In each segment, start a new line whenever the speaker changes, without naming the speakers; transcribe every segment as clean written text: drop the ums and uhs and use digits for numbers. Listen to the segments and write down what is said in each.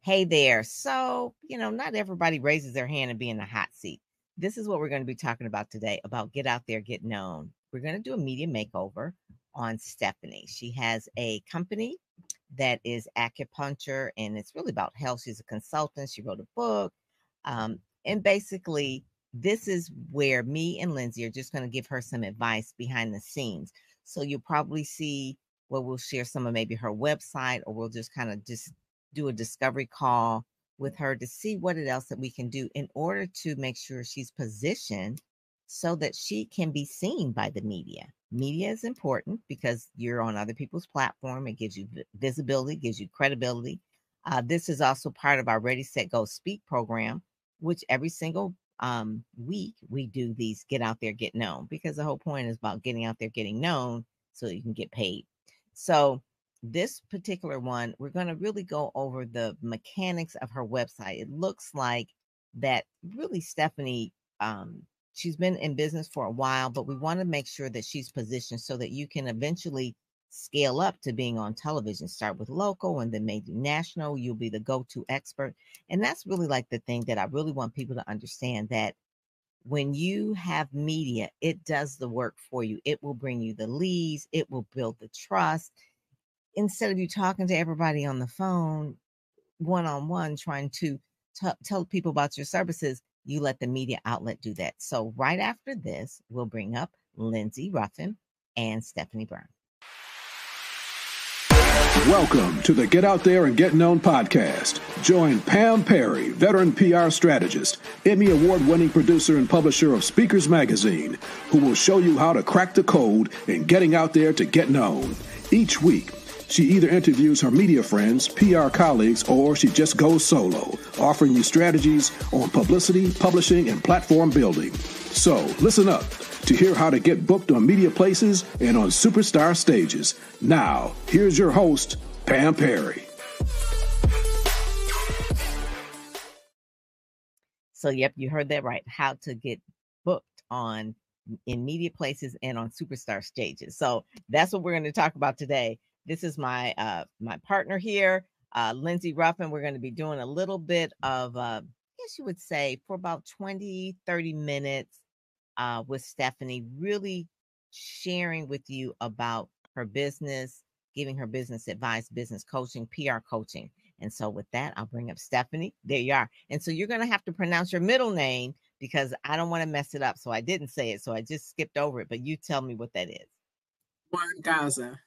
Hey there. So, not everybody raises their hand and be in the hot seat. This is what we're going to be talking about today about get out there, get known. We're going to do a media makeover on Stephanie. She has a company that is acupuncture and it's really about health. She's a consultant. She wrote a book. And basically, this is where me and Lindsay are just going to give her some advice behind the scenes. So you'll probably see where we'll share some of maybe her website, or we'll just kind of just do a discovery call with her to see what else that we can do in order to make sure she's positioned so that she can be seen by the media. Media is important because you're on other people's platform. It gives you visibility, gives you credibility. This is also part of our Ready, Set, Go Speak program, which every single week we do these get out there, get known, because the whole point is about getting out there, getting known so that you can get paid. So this particular one, we're going to really go over the mechanics of her website. It looks like that really Stephanie, she's been in business for a while, but we want to make sure that she's positioned so that you can eventually scale up to being on television. Start with local and then maybe national. You'll be the go-to expert. And that's really like the thing that I really want people to understand, that when you have media, it does the work for you. It will bring you the leads. It will build the trust. Instead of you talking to everybody on the phone, one-on-one, trying to tell people about your services, you let the media outlet do that. So right after this, we'll bring up Lindsay Ruffin and Stephanie Brown.
Welcome to the Get Out There and Get Known podcast. Join Pam Perry, veteran PR strategist, Emmy award-winning producer and publisher of Speakers Magazine, who will show you how to crack the code in getting out there to get known. Each week, she either interviews her media friends, PR colleagues, or she just goes solo, offering you strategies on publicity, publishing, and platform building. So listen up to hear how to get booked on media places and on superstar stages. Now, here's your host, Pam Perry.
So, yep, you heard that right. How to get booked in media places and on superstar stages. So that's what we're going to talk about today. This is my partner here, Lindsay Ruffin. We're going to be doing a little bit of, I guess you would say, for about 20, 30 minutes with Stephanie, really sharing with you about her business, giving her business advice, business coaching, PR coaching. And so with that, I'll bring up Stephanie. There you are. And so you're going to have to pronounce your middle name because I don't want to mess it up. So I didn't say it. So I just skipped over it. But you tell me what that is.
Mwangaza.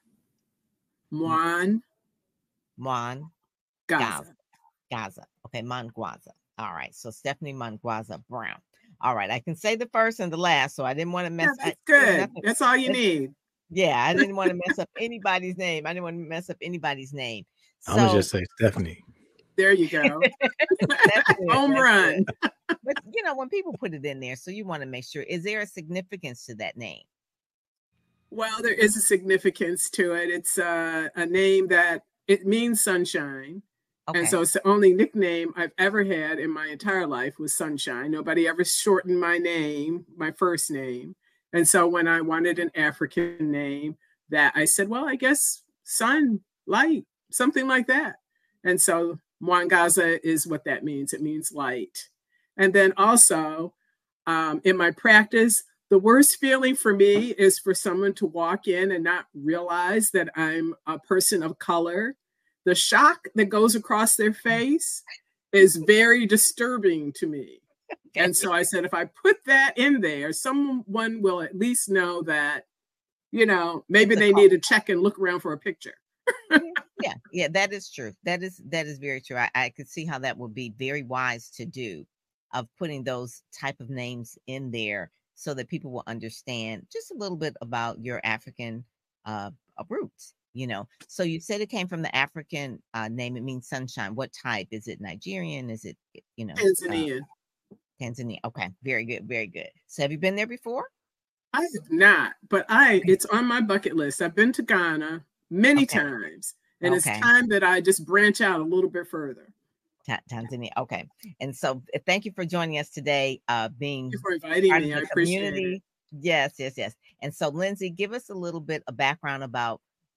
Gaza. Okay, Mwangaza. All right. So Stephanie Mwangaza Brown. All right. I can say the first and the last. So I didn't want to mess up.
That's good. That's all you need.
Yeah. I didn't want to mess up anybody's name. So,
I'm going to just say Stephanie.
There you go. Home run.
But, when people put it in there, so you want to make sure, is there a significance to that name?
Well, there is a significance to it. It's a name that it means sunshine. Okay. And so it's the only nickname I've ever had in my entire life was Sunshine. Nobody ever shortened my name, my first name. And so when I wanted an African name, that I said, well, I guess sun, light, something like that. And so Mwangaza is what that means. It means light. And then also in my practice, the worst feeling for me is for someone to walk in and not realize that I'm a person of color. The shock that goes across their face is very disturbing to me. Okay. And so I said, if I put that in there, someone will at least know that, maybe they need to check and look around for a picture.
Yeah, that is true. That is very true. I could see how that would be very wise to do, of putting those type of names in there so that people will understand just a little bit about your African roots, So you said it came from the African name. It means sunshine. What type? Is it Nigerian? Is it,
Tanzanian.
Tanzania. Okay. Very good. Very good. So have you been there before?
I have not, but it's on my bucket list. I've been to Ghana many times, and it's time that I just branch out a little bit further.
Tanzania. Okay. And so thank you for joining us today, being
Thank you for inviting me. I appreciate it.
Yes. And so Lindsay, give us a little bit of background about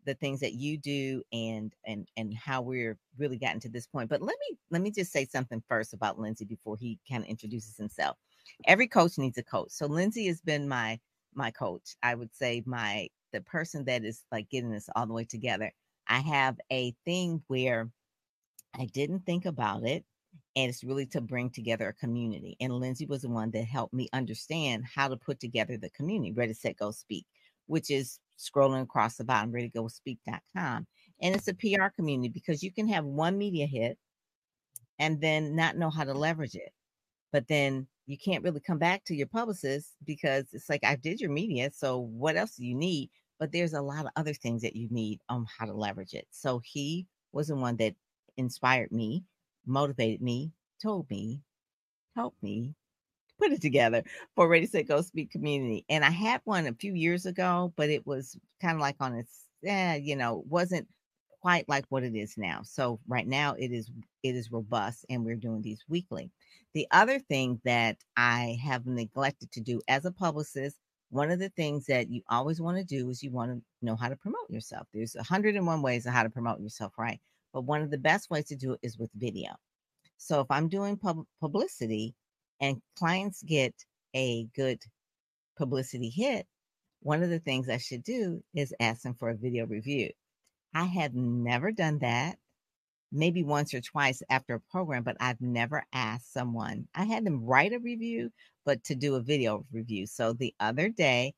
the things that you do and how we're really gotten to this point. But let me just say something first about Lindsay before he kind of introduces himself. Every coach needs a coach. So Lindsay has been my coach. I would say the person that is like getting us all the way together. I have a thing where I didn't think about it, and it's really to bring together a community. And Lindsay was the one that helped me understand how to put together the community, Ready, Set, Go, Speak, which is scrolling across the bottom, readygospeak.com. And it's a PR community because you can have one media hit and then not know how to leverage it. But then you can't really come back to your publicist because it's like, I did your media, so what else do you need? But there's a lot of other things that you need on how to leverage it. So he was the one that inspired me, motivated me, told me, helped me put it together for Ready, Set, Go, Speak community. And I had one a few years ago, but it was kind of like on its, wasn't quite like what it is now. So right now it is robust, and we're doing these weekly. The other thing that I have neglected to do as a publicist, one of the things that you always want to do is you want to know how to promote yourself. There's 101 ways of how to promote yourself, right? But one of the best ways to do it is with video. So if I'm doing publicity and clients get a good publicity hit, one of the things I should do is ask them for a video review. I had never done that, maybe once or twice after a program, but I've never asked someone. I had them write a review, but to do a video review. So the other day,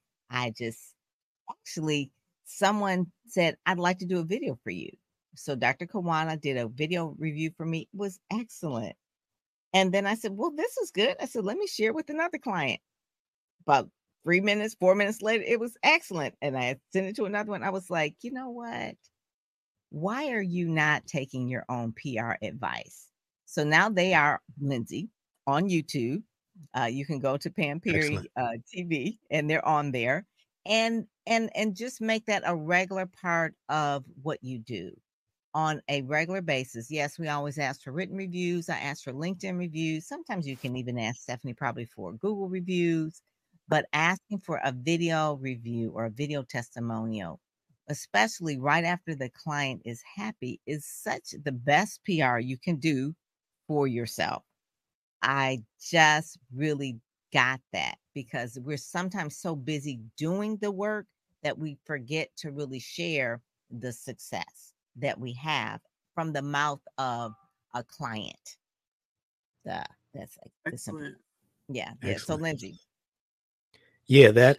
someone said, I'd like to do a video for you. So Dr. Kawana did a video review for me. It was excellent. And then I said, well, this is good. I said, let me share with another client. About 4 minutes later, it was excellent. And I sent it to another one. I was like, you know what? Why are you not taking your own PR advice? So now they are, Lindsay, on YouTube. You can go to Pam Perry TV, and they're on there. And just make that a regular part of what you do on a regular basis. Yes, we always ask for written reviews. I ask for LinkedIn reviews. Sometimes you can even ask Stephanie probably for Google reviews, but asking for a video review or a video testimonial, especially right after the client is happy, is such the best PR you can do for yourself. I just really got that because we're sometimes so busy doing the work that we forget to really share the success that we have from the mouth of a client. That's like
excellent.
Yeah. So Lindsay.
Yeah, that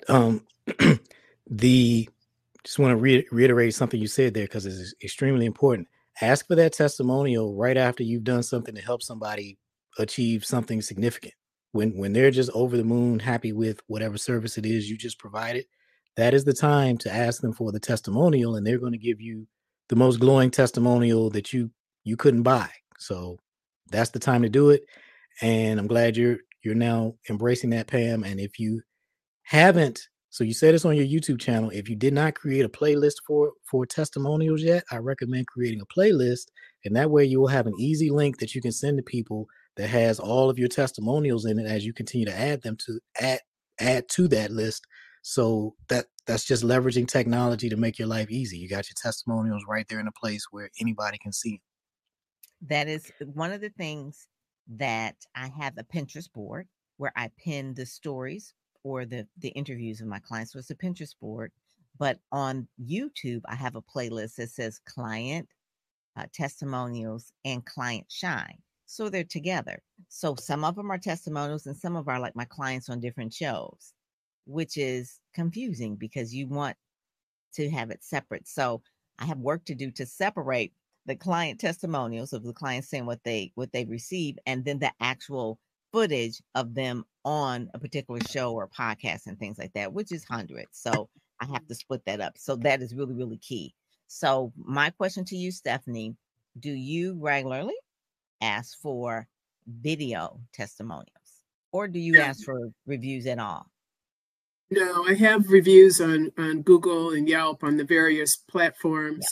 just want to reiterate something you said there because it's extremely important. Ask for that testimonial right after you've done something to help somebody achieve something significant. When they're just over the moon, happy with whatever service it is you just provided, that is the time to ask them for the testimonial, and they're going to give you the most glowing testimonial that you couldn't buy. So that's the time to do it. And I'm glad you're now embracing that, Pam. And if you haven't, so you said it's on your YouTube channel. If you did not create a playlist for testimonials yet, I recommend creating a playlist. And that way you will have an easy link that you can send to people that has all of your testimonials in it as you continue to add them to add to that list. So that's just leveraging technology to make your life easy. You got your testimonials right there in a place where anybody can see.
That is one of the things that I have a Pinterest board where I pin the stories or the interviews of my clients. So it's a Pinterest board, but on YouTube, I have a playlist that says client testimonials and client shine. So they're together. So some of them are testimonials and some of them are like my clients on different shows, which is confusing because you want to have it separate. So I have work to do to separate the client testimonials of the clients saying what they receive, and then the actual footage of them on a particular show or podcast and things like that, which is hundreds. So I have to split that up. So that is really, really key. So my question to you, Stephanie, do you regularly ask for video testimonials, or do you ask for reviews at all?
No, I have reviews on Google and Yelp on the various platforms,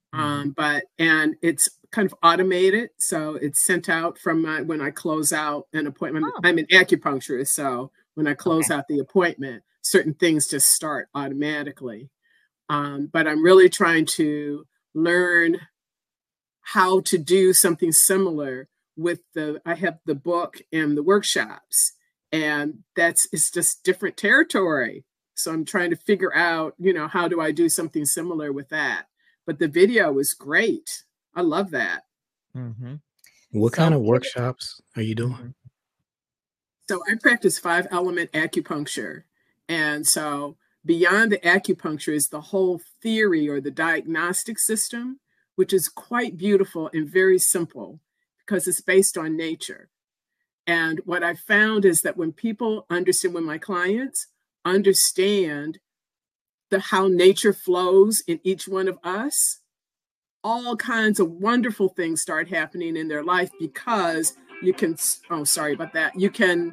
but it's kind of automated, so it's sent out from when I close out an appointment. I'm an acupuncturist, so when I close out the appointment, certain things just start automatically. But I'm really trying to learn how to do something similar with I have the book and the workshops, and it's just different territory. So I'm trying to figure out, how do I do something similar with that? But the video was great. I love that.
Mm-hmm.
What kind of workshops are you doing?
Mm-hmm.
So I practice 5-element acupuncture. And so beyond the acupuncture is the whole theory or the diagnostic system, which is quite beautiful and very simple because it's based on nature. And what I found is that when my clients understand how nature flows in each one of us, all kinds of wonderful things start happening in their life because you can, sorry about that. You can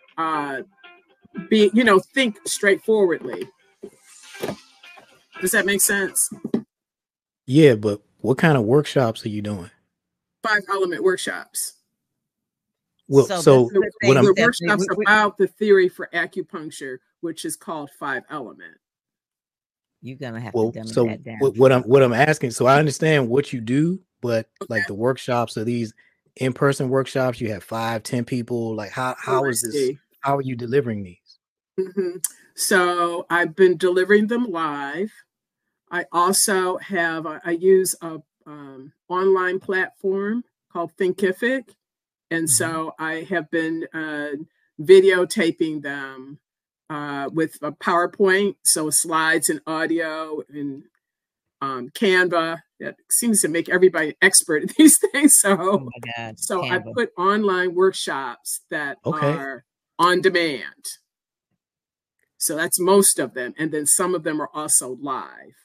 think straightforwardly. Does that make sense?
Yeah, but what kind of workshops are you doing?
5-element workshops.
Well, so
what the workshops about the theory for acupuncture, which is called 5-element.
You're gonna have to dumb that down.
What I'm asking, so I understand what you do, but like the workshops are these in-person workshops. You have 5-10 people. Like how is this? How are you delivering these?
Mm-hmm. So I've been delivering them live. I also have I use a online platform called Thinkific, and so I have been videotaping them with a PowerPoint, so slides and audio and Canva. That seems to make everybody an expert at these things. So, so I put online workshops that are on demand. So that's most of them, and then some of them are also live.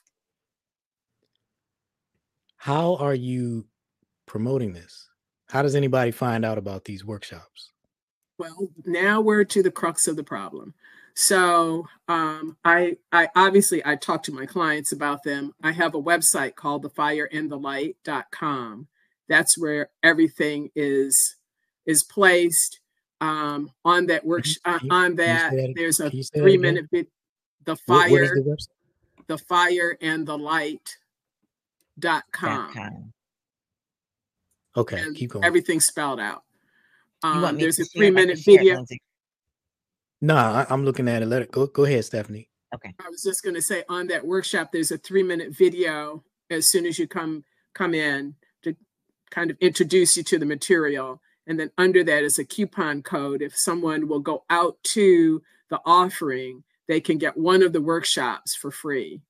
How are you promoting this? How does anybody find out about these workshops?
Well, now we're to the crux of the problem. So I obviously talk to my clients about them. I have a website called thefireandthelight.com. That's where everything is placed. On that workshop, there's a 3-minute video. The fireandthelight.com.
Okay, keep going.
Everything's spelled out. There's a
3-minute video.
No, I'm looking at it. Let it go. Go ahead, Stephanie.
Okay. I was just going to say on that workshop, there's a 3-minute video as soon as you come in to kind of introduce you to the material. And then under that is a coupon code. If someone will go out to the offering, they can get one of the workshops for free.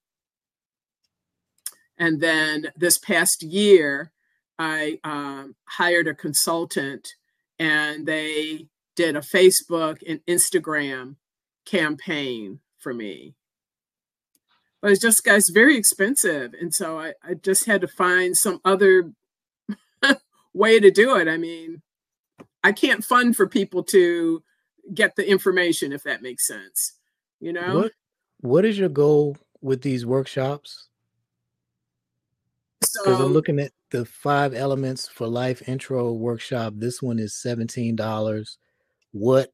And then this past year, I hired a consultant, and they did a Facebook and Instagram campaign for me. But it's just, guys, very expensive. And so I just had to find some other way to do it. I mean, I can't fund for people to get the information, if that makes sense.
What is your goal with these workshops? Because I'm looking at the 5 Elements for Life intro workshop. This one is $17. What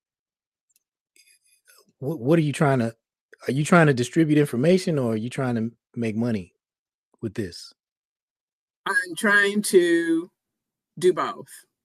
are you trying to? Are you trying to distribute information, or are you trying to make money with this?
I'm trying to do both.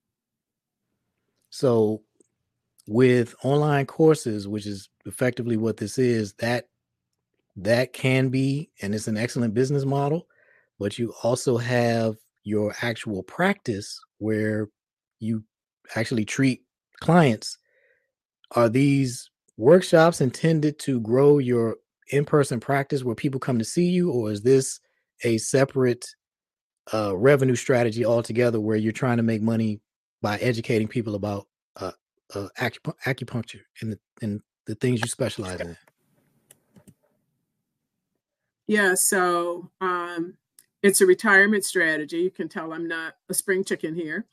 So with online courses, which is effectively what this is, that can be, and it's an excellent business model, but you also have your actual practice where you actually treat clients. Are these workshops intended to grow your in-person practice where people come to see you, or is this a separate revenue strategy altogether where you're trying to make money by educating people about acupuncture and the things you specialize in?
Yeah, so it's a retirement strategy. You can tell I'm not a spring chicken here.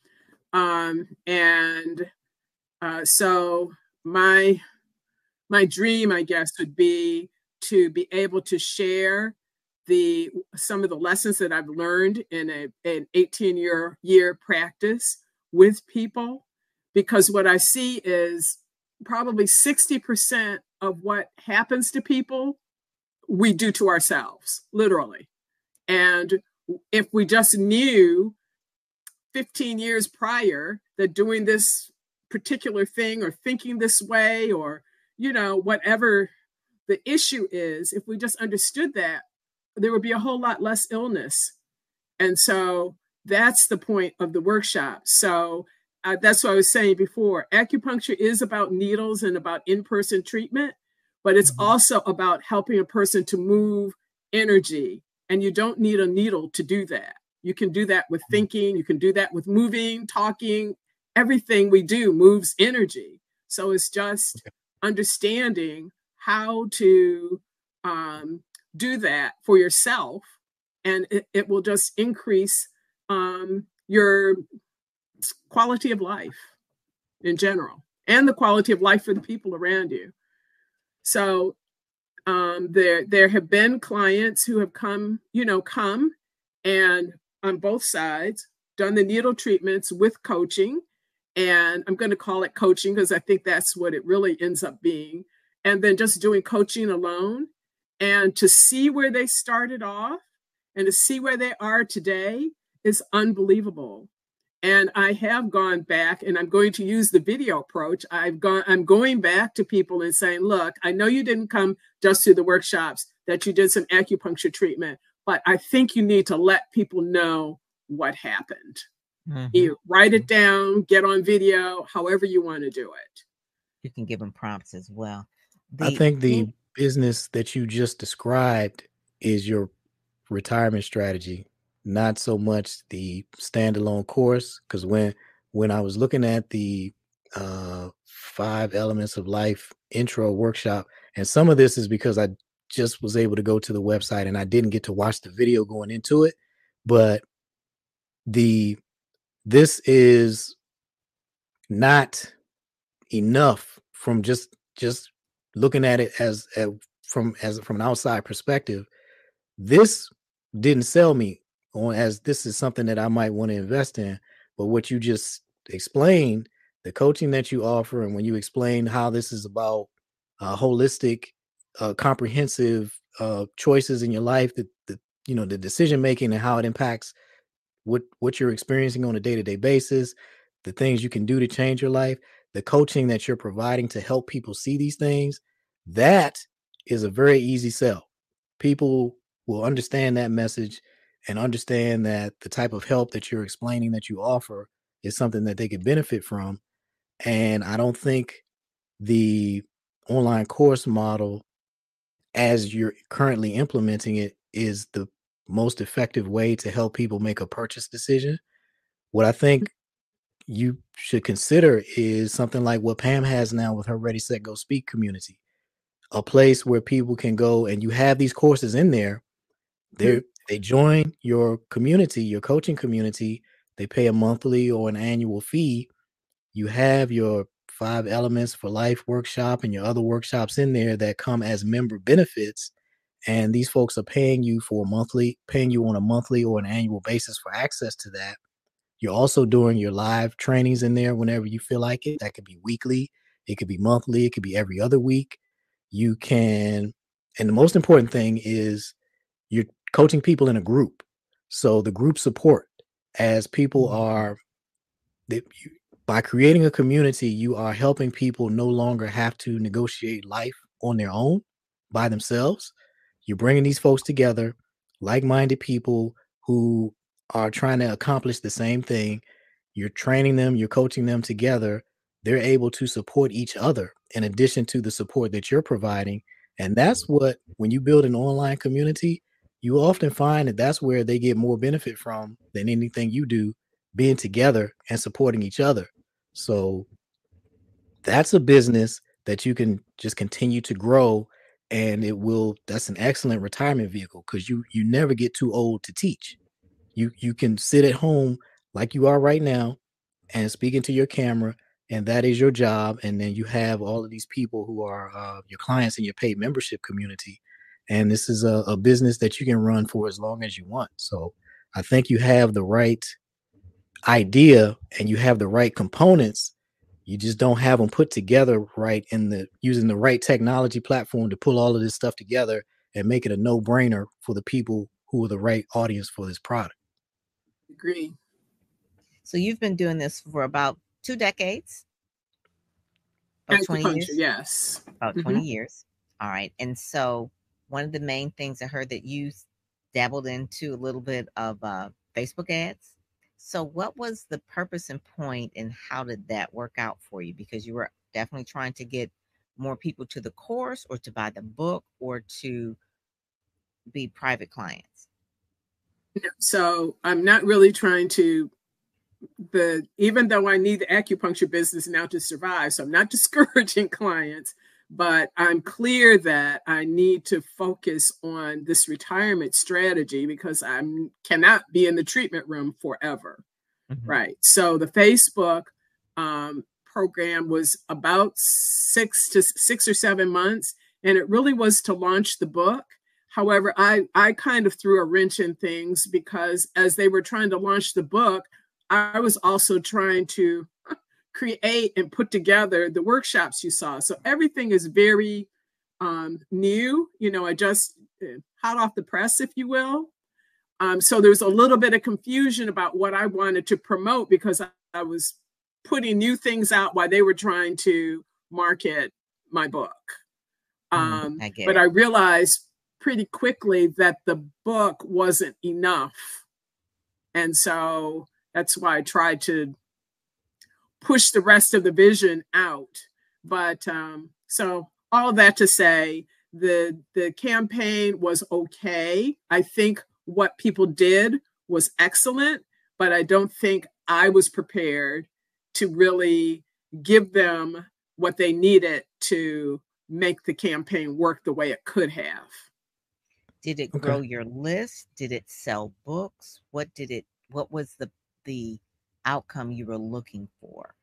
So my dream, I guess, would be to be able to share some of the lessons that I've learned in an 18-year practice with people, because what I see is probably 60% of what happens to people we do to ourselves, literally. And if we just knew 15 years prior that doing this particular thing or thinking this way, or, whatever the issue is, if we just understood that, there would be a whole lot less illness. And so that's the point of the workshop. So that's what I was saying before. Acupuncture is about needles and about in-person treatment, but it's also about helping a person to move energy. And you don't need a needle to do that. You can do that with thinking. You can do that with moving, talking. Everything we do moves energy. So it's just understanding how to do that for yourself. And it will just increase your quality of life in general, and the quality of life for the people around you. So there have been clients who have come and on both sides done the needle treatments with coaching. And I'm going to call it coaching because I think that's what it really ends up being. And then just doing coaching alone, and to see where they started off and to see where they are today is unbelievable. And I have gone back, and I'm going to use the video approach. I'm going back to people and saying, look, I know you didn't come just to the workshops, that you did some acupuncture treatment, but I think you need to let people know what happened. You write it down, get on video, however you want to do it.
You can give them prompts as well.
I think the business that you just described is your retirement strategy, not so much the standalone course. Because when I was looking at the 5 Elements of Life intro workshop, and some of this is because I just was able to go to the website and I didn't get to watch the video going into it, but this is not enough from just looking at it from an outside perspective. This didn't sell me on as this is something that I might want to invest in. But what you just explained, the coaching that you offer, and when you explain how this is about holistic, comprehensive choices in your life, the decision making and how it impacts what you're experiencing on a day-to-day basis, the things you can do to change your life, the coaching that you're providing to help people see these things, that is a very easy sell. People will understand that message and understand that the type of help that you're explaining that you offer is something that they could benefit from. And I don't think the online course model, as you're currently implementing it, is the most effective way to help people make a purchase decision. What I think you should consider is something like what Pam has now with her Ready, Set, Go Speak community, a place where people can go and you have these courses in there. They join your community, your coaching community. They pay a monthly or an annual fee. You have your 5 Elements for Life workshop and your other workshops in there that come as member benefits. And these folks are paying you on a monthly or an annual basis for access to that. You're also doing your live trainings in there whenever you feel like it. That could be weekly, it could be monthly, it could be every other week. You can, and the most important thing is you're coaching people in a group. So the group support, as people are, by creating a community, you are helping people no longer have to negotiate life on their own by themselves. You're bringing these folks together, like-minded people who are trying to accomplish the same thing. You're training them, you're coaching them together. They're able to support each other in addition to the support that you're providing. And that's what, when you build an online community, you often find that that's where they get more benefit from than anything you do, being together and supporting each other. So that's a business that you can just continue to grow. And that's an excellent retirement vehicle because you never get too old to teach. You can sit at home like you are right now and speak into your camera, and that is your job. And then you have all of these people who are your clients in your paid membership community. And this is a business that you can run for as long as you want. So I think you have the right idea and you have the right components. You just don't have them put together right using the right technology platform to pull all of this stuff together and make it a no-brainer for the people who are the right audience for this product.
Agree.
So you've been doing this for about 2 decades? About 20 years?
Yes.
About 20 years. All right. And so one of the main things I heard that you dabbled into a little bit of Facebook ads. So what was the purpose and point, and how did that work out for you? Because you were definitely trying to get more people to the course, or to buy the book, or to be private clients.
So I'm not really trying to, even though I need the acupuncture business now to survive, so I'm not discouraging clients, but I'm clear that I need to focus on this retirement strategy because I cannot be in the treatment room forever. Right. So the Facebook program was about 6 or 7 months, and it really was to launch the book. However, I kind of threw a wrench in things because as they were trying to launch the book, I was also trying to create and put together the workshops you saw. So everything is very new, I just hot off the press, if you will. So there's a little bit of confusion about what I wanted to promote because I was putting new things out while they were trying to market my book. But I realized pretty quickly that the book wasn't enough. And so that's why I tried to push the rest of the vision out. But so all that to say, the campaign was okay. I think what people did was excellent, but I don't think I was prepared to really give them what they needed to make the campaign work the way it could have.
Did it grow your list? Did it sell books? What was the outcome you were looking for?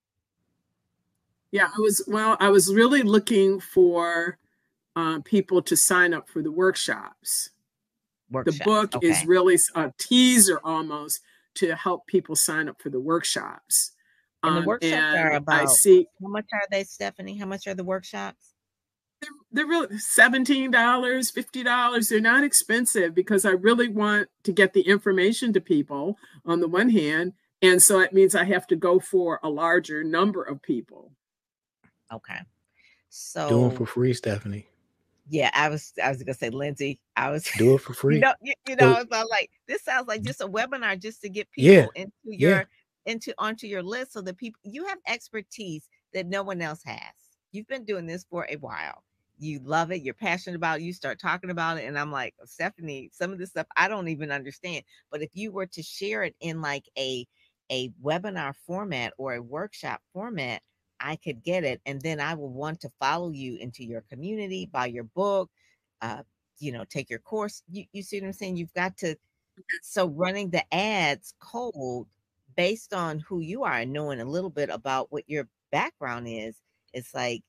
Yeah, I was really looking for people to sign up for the workshops. The book is really a teaser almost to help people sign up for the workshops.
And the workshops are about, how much are they, Stephanie? How much are the workshops?
They're really $17, $50. They're not expensive because I really want to get the information to people on the one hand. And so it means I have to go for a larger number of people.
Okay. So
do it for free, Stephanie.
Yeah, I was gonna say, Lindsay,
do it for free.
It's like, this sounds like just a webinar just to get people onto your list, so that people, you have expertise that no one else has. You've been doing this for a while. You love it. You're passionate about it. You start talking about it. And I'm like, Stephanie, some of this stuff I don't even understand. But if you were to share it in like a webinar format or a workshop format, I could get it. And then I will want to follow you into your community, buy your book, take your course. You see what I'm saying? You've got to, so running the ads cold based on who you are and knowing a little bit about what your background is, it's like,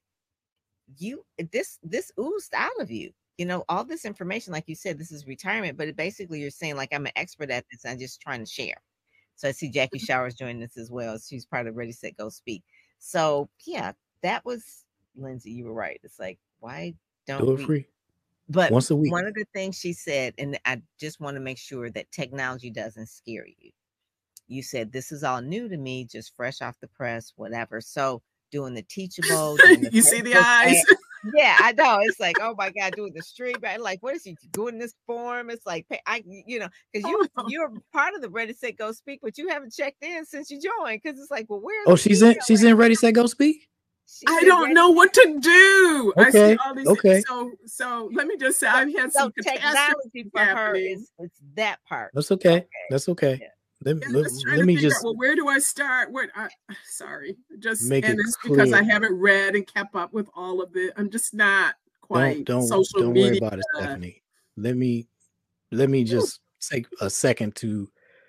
this oozed out of you, all this information. Like you said, this is retirement, but basically you're saying, like, I'm an expert at this. I'm just trying to share. So I see Jackie Showers joining this as well. She's part of Ready, Set, Go, Speak. So yeah, that was, Lindsay, you were right. It's like, why don't
do it free?
But
once a week.
One of the things she said, and I just want to make sure that technology doesn't scare you. You said, this is all new to me, just fresh off the press, whatever. So doing the Teachable.
You see the eyes?
Yeah, I know. It's like, oh my God, doing the stream. Like, what is he doing this form? It's like, because you're part of the Ready, Set, Go, Speak, but you haven't checked in since you joined. Because it's like, well, where's
she's in Ready, Set, Go, Speak?
I don't know what to do.
Okay.
I see all these things. So let me just say, I've had some
technology for her it's that part.
That's okay. That's okay. Yeah. Let me just.
Well, where do I start? Sorry, just make it it's clear. Because I haven't read and kept up with all of it. I'm just not quite. Don't
worry about it, Stephanie. Let me just take a second to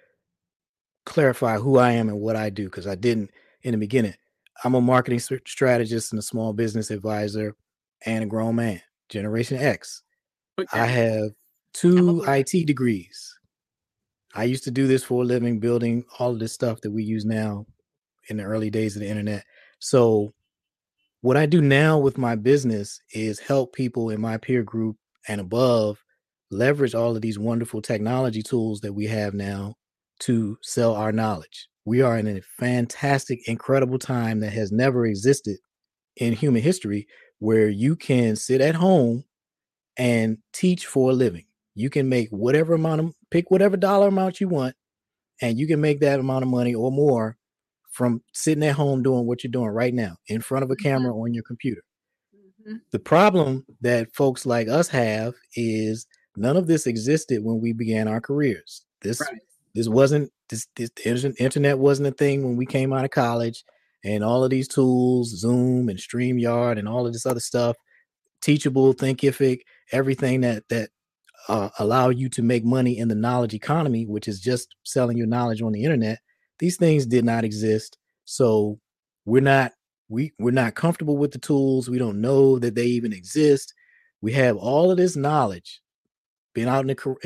clarify who I am and what I do, because I didn't in the beginning. I'm a marketing strategist and a small business advisor and a grown man, Generation X. Okay. I have 2 IT degrees. I used to do this for a living, building all of this stuff that we use now in the early days of the internet. So what I do now with my business is help people in my peer group and above leverage all of these wonderful technology tools that we have now to sell our knowledge. We are in a fantastic, incredible time that has never existed in human history, where you can sit at home and teach for a living. You can make whatever pick whatever dollar amount you want, and you can make that amount of money or more from sitting at home doing what you're doing right now in front of a camera on your computer. The problem that folks like us have is none of this existed when we began our careers. This wasn't this internet wasn't a thing when we came out of college, and all of these tools, Zoom and StreamYard and all of this other stuff, Teachable, Thinkific, everything that allow you to make money in the knowledge economy, which is just selling your knowledge on the internet. These things did not exist. So we're not comfortable with the tools. We don't know that they even exist. We have all of this knowledge, been out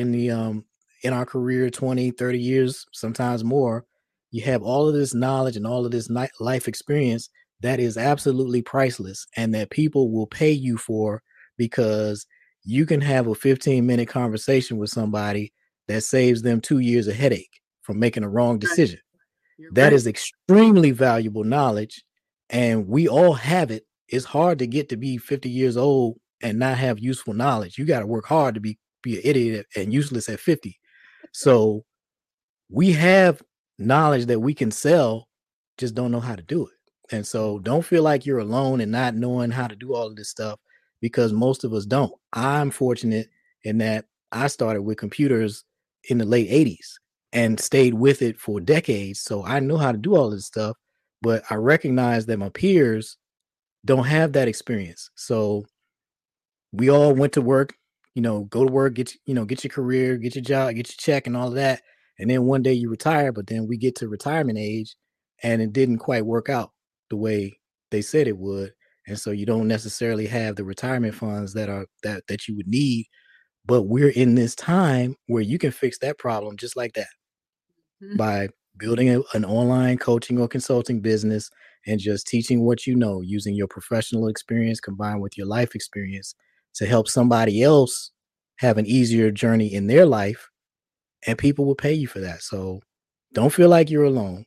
in our career 20, 30 years, sometimes more. You have all of this knowledge and all of this life experience that is absolutely priceless, and that people will pay you for, because you can have a 15-minute conversation with somebody that saves them 2 years of headache from making a wrong decision. That is extremely valuable knowledge, and we all have it. It's hard to get to be 50 years old and not have useful knowledge. You got to work hard to be an idiot and useless at 50. So we have knowledge that we can sell, just don't know how to do it. And so don't feel like you're alone and not knowing how to do all of this stuff, because most of us don't. I'm fortunate in that I started with computers in the late 80s and stayed with it for decades. So I know how to do all this stuff, but I recognize that my peers don't have that experience. So we all went to work, go to work, get your career, get your job, get your check and all of that. And then one day you retire, but then we get to retirement age and it didn't quite work out the way they said it would. And so you don't necessarily have the retirement funds that you would need. But we're in this time where you can fix that problem just like that by building an online coaching or consulting business and just teaching what you know, using your professional experience combined with your life experience to help somebody else have an easier journey in their life, and people will pay you for that. So don't feel like you're alone.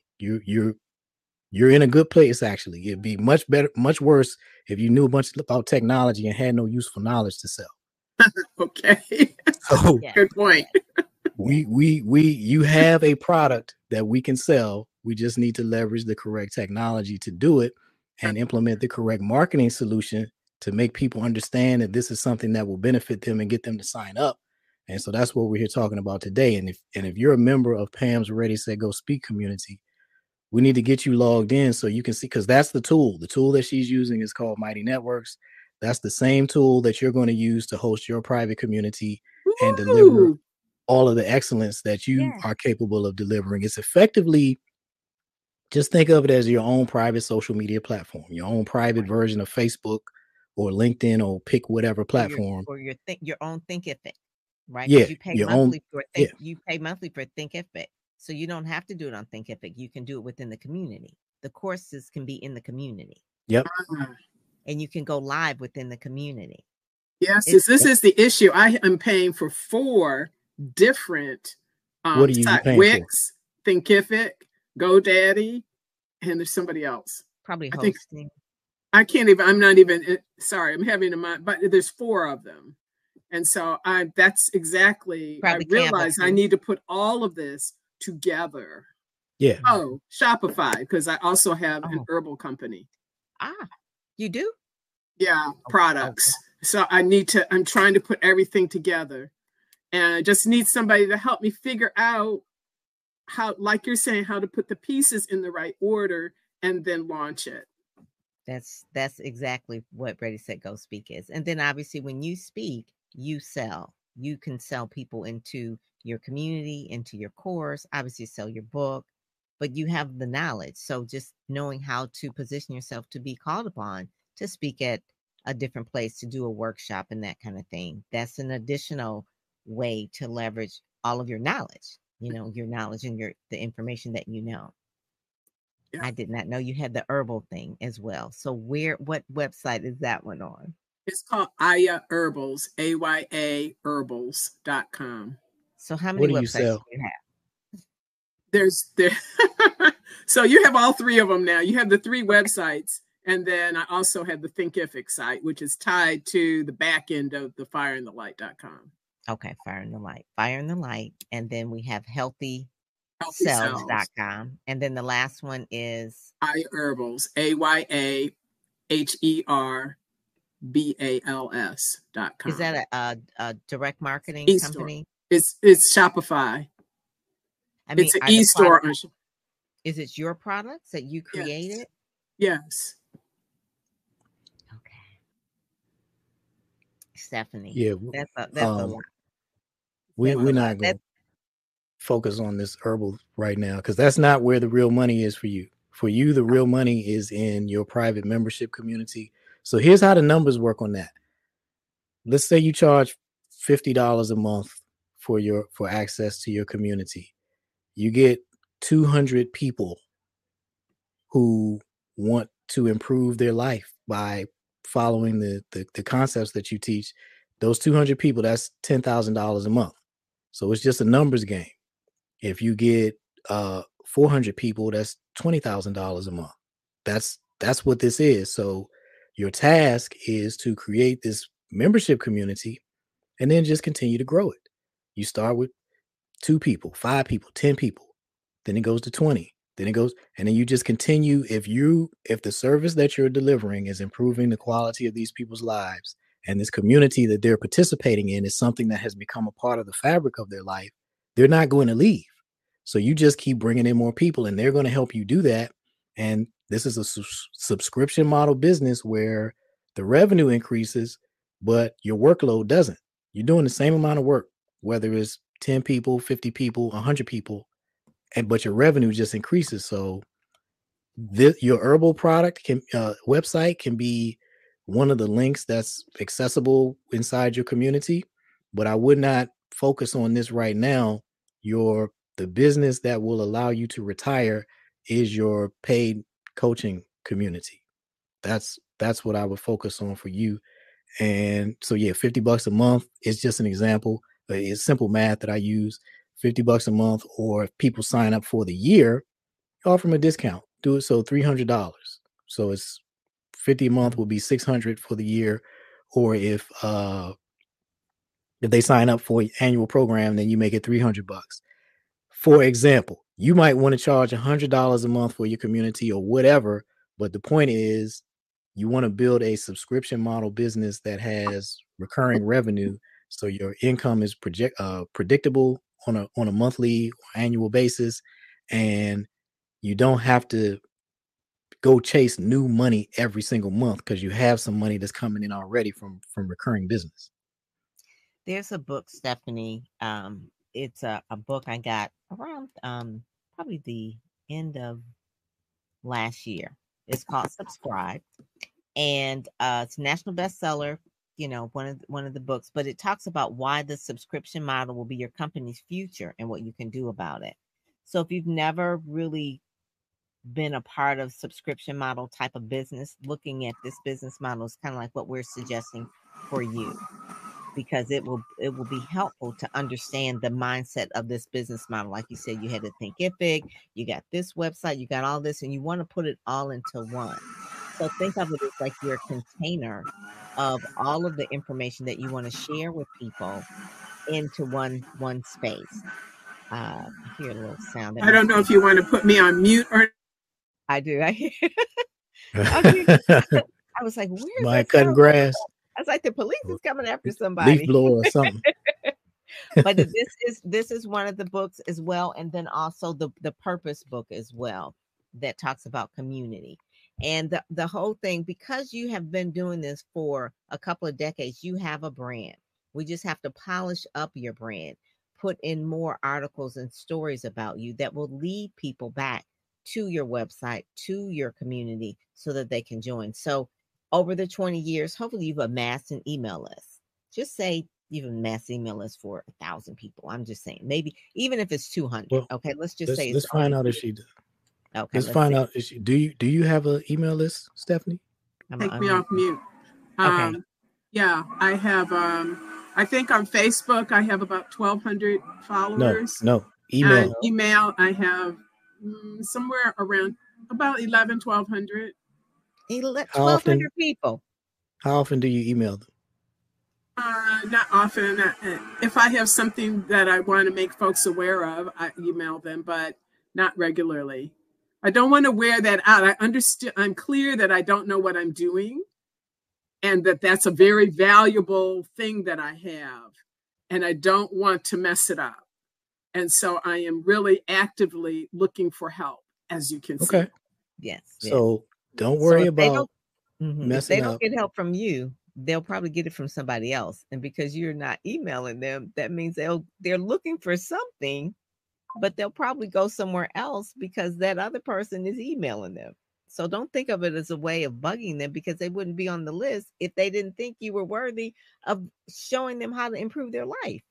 You're in a good place, actually. It'd be much better, much worse if you knew a bunch about technology and had no useful knowledge to sell.
Okay.
So
good point.
You have a product that we can sell. We just need to leverage the correct technology to do it and implement the correct marketing solution to make people understand that this is something that will benefit them and get them to sign up. And so that's what we're here talking about today. And if you're a member of Pam's Ready, Set, Go Speak community, we need to get you logged in so you can see, because that's the tool. The tool that she's using is called Mighty Networks. That's the same tool that you're going to use to host your private community and deliver all of the excellence that you are capable of delivering. It's effectively, just think of it as your own private social media platform, your own private version of Facebook or LinkedIn, or pick whatever platform.
Or your own Thinkific, right?
Yeah,
you pay monthly for you pay monthly for Thinkific. So you don't have to do it on Thinkific. You can do it within the community. The courses can be in the community.
Yep.
And you can go live within the community.
Yes, this is the issue. I am paying for 4 different
what are you paying
Wix, for? Thinkific, GoDaddy, and there's somebody else.
Probably hosting.
I can't even, I'm not even, sorry, I'm having a mind, but there's 4 of them. And so that's exactly, I realize I need to put all of this together.
Yeah.
Oh, Shopify, because I also have an herbal company.
You do?
Yeah, products. So I'm trying to put everything together, and I just need somebody to help me figure out how, like you're saying, how to put the pieces in the right order and then launch it.
That's exactly what Ready, Set, Go Speak is. And then obviously when you speak, you sell. You can sell people into your community, into your course, obviously sell your book, but you have the knowledge. So just knowing how to position yourself to be called upon to speak at a different place, to do a workshop and that kind of thing. That's an additional way to leverage all of your knowledge, your knowledge and the information that you know. Yeah. I did not know you had the herbal thing as well. So what website is that one on?
It's called Aya Herbals, AYA Herbals.com.
So how many websites do you have?
There. So you have all three of them now. You have the three websites. And then I also have the Thinkific site, which is tied to the back end of the fireandthelight.com.
Okay, Fire and the Light. Fire and the Light. And then we have healthyselves.com. And then the last one is
Aya Herbals, AYAHERBALS.com.
Is that a direct marketing company?
It's Shopify.
I mean,
it's an e-store.
Is it your products that you created?
Yes.
Okay. Stephanie.
Yeah.
That's a lot.
We're not going to focus on this herbal right now because that's not where the real money is for you. For you, the real money is in your private membership community. So here's how the numbers work on that. Let's say you charge $50 a month for access to your community. You get 200 people who want to improve their life by following the concepts that you teach. Those 200 people, that's $10,000 a month. So it's just a numbers game. If you get 400 people, that's $20,000 a month. That's what this is. So your task is to create this membership community and then just continue to grow it. You start with 2 people, 5 people, 10 people. Then it goes to 20. Then it goes, and then you just continue. If the service that you're delivering is improving the quality of these people's lives, and this community that they're participating in is something that has become a part of the fabric of their life, they're not going to leave. So you just keep bringing in more people, and they're going to help you do that. And this is a subscription model business where the revenue increases, but your workload doesn't. You're doing the same amount of work, whether it's 10 people, 50 people, 100 people, but your revenue just increases. So your herbal product website can be one of the links that's accessible inside your community, but I would not focus on this right now. The business that will allow you to retire is your paid coaching community. That's what I would focus on for you. And so, yeah, $50 a month is just an example. It's simple math that I use. $50 a month, or if people sign up for the year, offer them a discount. Do it so $300. So it's $50 a month will be $600 for the year. Or if they sign up for an annual program, then you make it $300. For example, you might want to charge $100 a month for your community or whatever, but the point is you want to build a subscription model business that has recurring revenue, so your income is predictable on a monthly or annual basis, and you don't have to go chase new money every single month because you have some money that's coming in already from recurring business.
There's a book, Stephanie. It's a book I got around probably the end of last year. It's called Subscribe, and it's a national bestseller. One of the books, but it talks about why the subscription model will be your company's future and what you can do about it. So if you've never really been a part of subscription model type of business, looking at this business model is kind of like what we're suggesting for you, because it will be helpful to understand the mindset of this business model. Like you said, you had to Thinkific, you got this website, you got all this, and you want to put it all into one. So think of it as like your container of all of the information that you want to share with people into one space. I hear a little sound.
I don't know if you want to put me on mute or.
I do. I hear. I was like, where's
that cutting grass?
I was like, the police is coming after somebody.
Leaf blower or something.
But this is one of the books as well, and then also the purpose book as well that talks about community. And the whole thing, because you have been doing this for a couple of decades, you have a brand. We just have to polish up your brand, put in more articles and stories about you that will lead people back to your website, to your community, so that they can join. So over the 20 years, hopefully you've amassed an email list. Just say you've amassed email list for 1,000 people. I'm just saying, maybe even if it's 200.
Well,
okay, let's say
let's find out if she does.
Okay,
let's find out if she do you have an email list, Stephanie?
Take me off mute.
Okay.
Yeah, I have. I think on Facebook I have about 1,200 followers.
No, email.
And email I have somewhere around about 1,100.
1,200 people.
How often do you email them?
Not often. If I have something that I want to make folks aware of, I email them, but not regularly. I don't want to wear that out. I'm clear that I don't know what I'm doing, and that's a very valuable thing that I have, and I don't want to mess it up. And so I am really actively looking for help, as you can see.
Okay.
Yes.
So don't worry about
messing up. If they don't get help from you, they'll probably get it from somebody else. And because you're not emailing them, that means they're looking for something, but they'll probably go somewhere else because that other person is emailing them. So don't think of it as a way of bugging them, because they wouldn't be on the list if they didn't think you were worthy of showing them how to improve their life.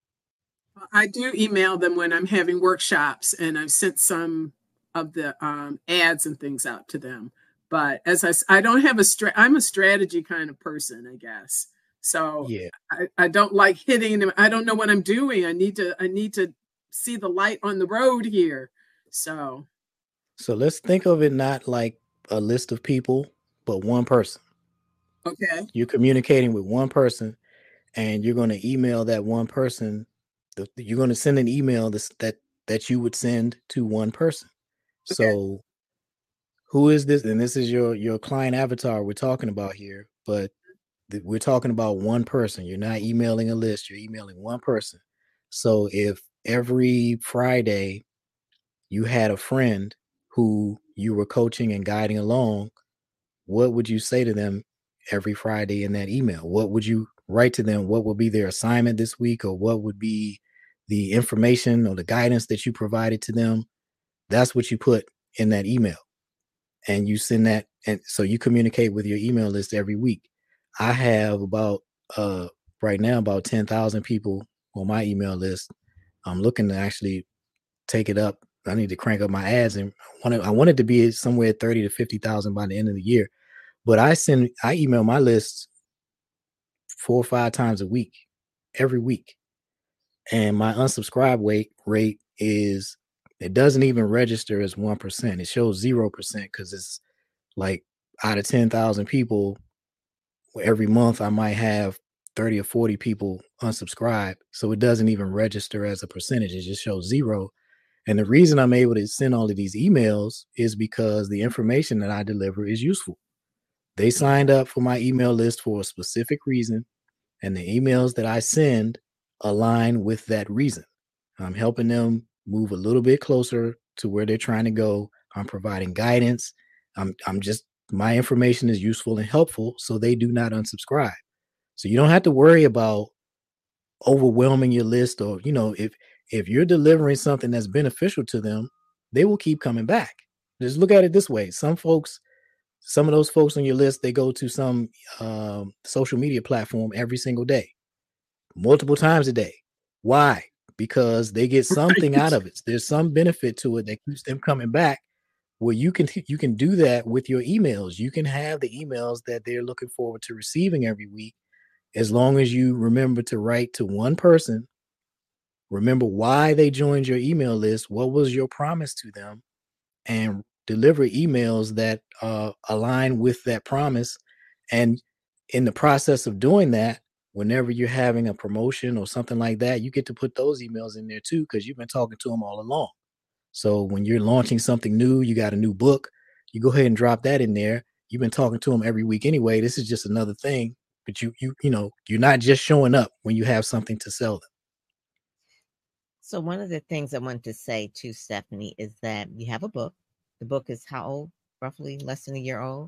I do email them when I'm having workshops, and I've sent some of the ads and things out to them. But as I don't have I'm a strategy kind of person, I guess. So
yeah,
I don't like hitting them. I don't know what I'm doing. I need to see the light on the road here. So
let's think of it not like a list of people, but one person.
Okay.
You're communicating with one person, and you're going to email that one person. You're going to send an email that you would send to one person. Okay. So who is this? And this is your client avatar we're talking about here, but we're talking about one person. You're not emailing a list. You're emailing one person. So if every Friday you had a friend who you were coaching and guiding along, what would you say to them every Friday in that email? What would you write to them? What would be their assignment this week, or what would be the information or the guidance that you provided to them? That's what you put in that email, and you send that. And so you communicate with your email list every week. I have about right now about 10,000 people on my email list. I'm looking to actually take it up. I need to crank up my ads, and I want it to be somewhere 30 to 50,000 by the end of the year. But I email my list 4 or 5 times a week, every week. And my unsubscribe rate is, it doesn't even register as 1%. It shows 0% because it's like out of 10,000 people, every month I might have 30 or 40 people unsubscribe. So it doesn't even register as a percentage. It just shows 0. And the reason I'm able to send all of these emails is because the information that I deliver is useful. They signed up for my email list for a specific reason, and the emails that I send align with that reason. I'm helping them move a little bit closer to where they're trying to go. I'm providing guidance. My information is useful and helpful, so they do not unsubscribe. So you don't have to worry about overwhelming your list, or, if you're delivering something that's beneficial to them, they will keep coming back. Just look at it this way. Some of those folks on your list, they go to some social media platform every single day, multiple times a day. Why? Because they get something out of it. There's some benefit to it that keeps them coming back. Well, you can do that with your emails. You can have the emails that they're looking forward to receiving every week, as long as you remember to write to one person. Remember why they joined your email list. What was your promise to them? And deliver emails that align with that promise. And in the process of doing that, whenever you're having a promotion or something like that, you get to put those emails in there too, because you've been talking to them all along. So when you're launching something new, you got a new book, you go ahead and drop that in there. You've been talking to them every week anyway. This is just another thing, but you're not just showing up when you have something to sell them.
So one of the things I wanted to say to Stephanie is that you have a book. The book is how old? Roughly less than a year old?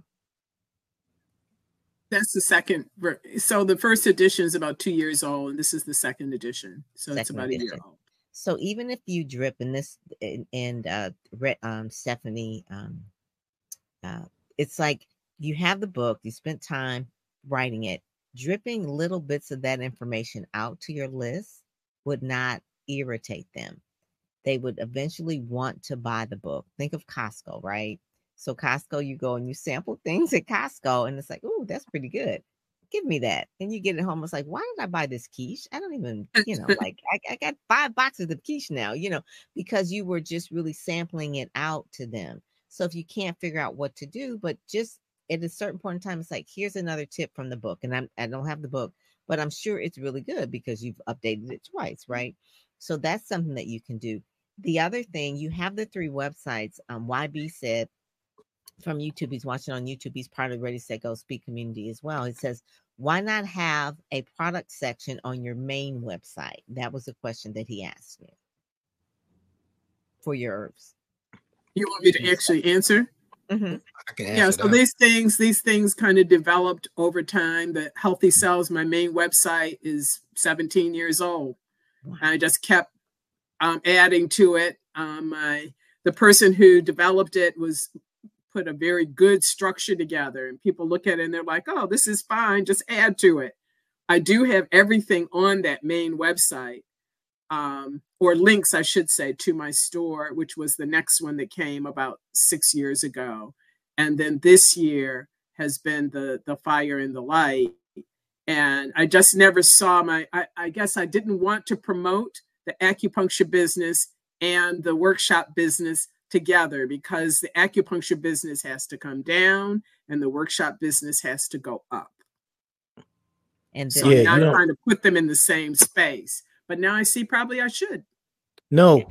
That's the second. So the first edition is about 2 years old, and this is the second edition. So it's about a year old.
So even if you drip in this, Stephanie, it's like you have the book, you spent time writing it, dripping little bits of that information out to your list would not irritate them. They would eventually want to buy the book. Think of Costco, right? So Costco, you go and you sample things at Costco, and it's like, oh, that's pretty good. give me that. And you get it home. It's like, why did I buy this quiche? I don't even, like I got 5 boxes of quiche now, because you were just really sampling it out to them. So if you can't figure out what to do, but just at a certain point in time, it's like, here's another tip from the book. And I don't have the book, but I'm sure it's really good because you've updated it twice, right? So that's something that you can do. The other thing, you have the 3 websites. YB said from YouTube, he's watching on YouTube, he's part of Ready, Set, Go Speak community as well. It says, why not have a product section on your main website? That was a question that he asked me for your herbs.
You want me to actually answer?
Mm-hmm.
I can answer
so these things kind of developed over time. The Healthy Cells, my main website, is 17 years old. Wow. I just kept adding to it. The person who developed it put a very good structure together, and people look at it and they're like, oh, this is fine, just add to it. I do have everything on that main website, or links, I should say, to my store, which was the next one that came about 6 years ago. And then this year has been the Fire and the Light. And I just never saw I guess I didn't want to promote the acupuncture business and the workshop business together, because the acupuncture business has to come down and the workshop business has to go up. And so I'm not trying to put them in the same space, but now I see probably I should.
No.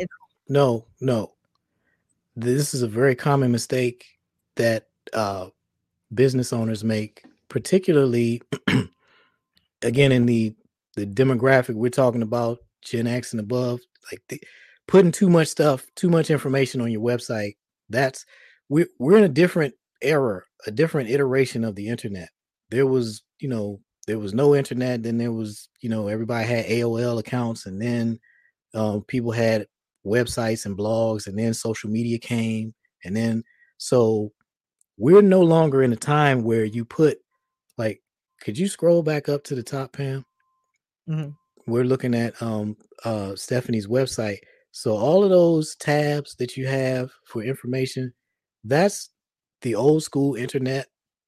This is a very common mistake that business owners make, particularly again in the demographic we're talking about, Gen X and above, like putting too much information on your website. We're in a different era, a different iteration of the internet. There was no internet, then there was, everybody had AOL accounts, and then people had websites and blogs, and then social media came, and then so we're no longer in a time where you put, like, could you scroll back up to the top, Pam?
Mm-hmm.
We're looking at Stephanie's website. So all of those tabs that you have for information, that's the old school internet.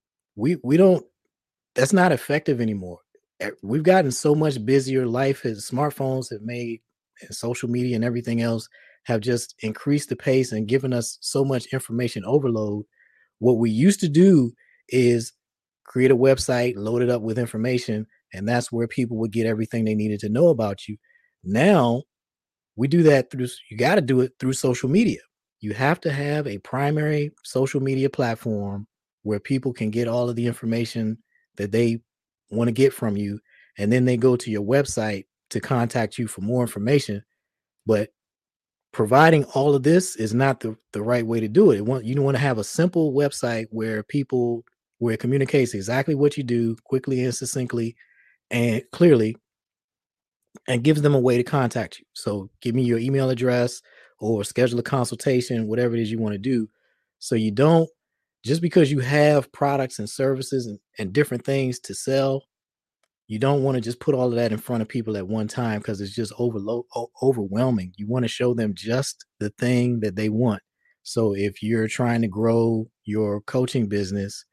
That's not effective anymore. We've gotten so much busier. Smartphones have made, and social media and everything else have just increased the pace and given us so much information overload. What we used to do is create a website, load it up with information, and that's where people would get everything they needed to know about you. Now we do that you got to do it through social media. You have to have a primary social media platform where people can get all of the information that they want to get from you. And then they go to your website to contact you for more information. But providing all of this is not the right way to do it. You want to have a simple website where it communicates exactly what you do quickly and succinctly and clearly, and gives them a way to contact you. So give me your email address or schedule a consultation, whatever it is you want to do. So you don't, just because you have products and services and different things to sell, you don't want to just put all of that in front of people at one time, because it's just overwhelming. You want to show them just the thing that they want. So if you're trying to grow your coaching business,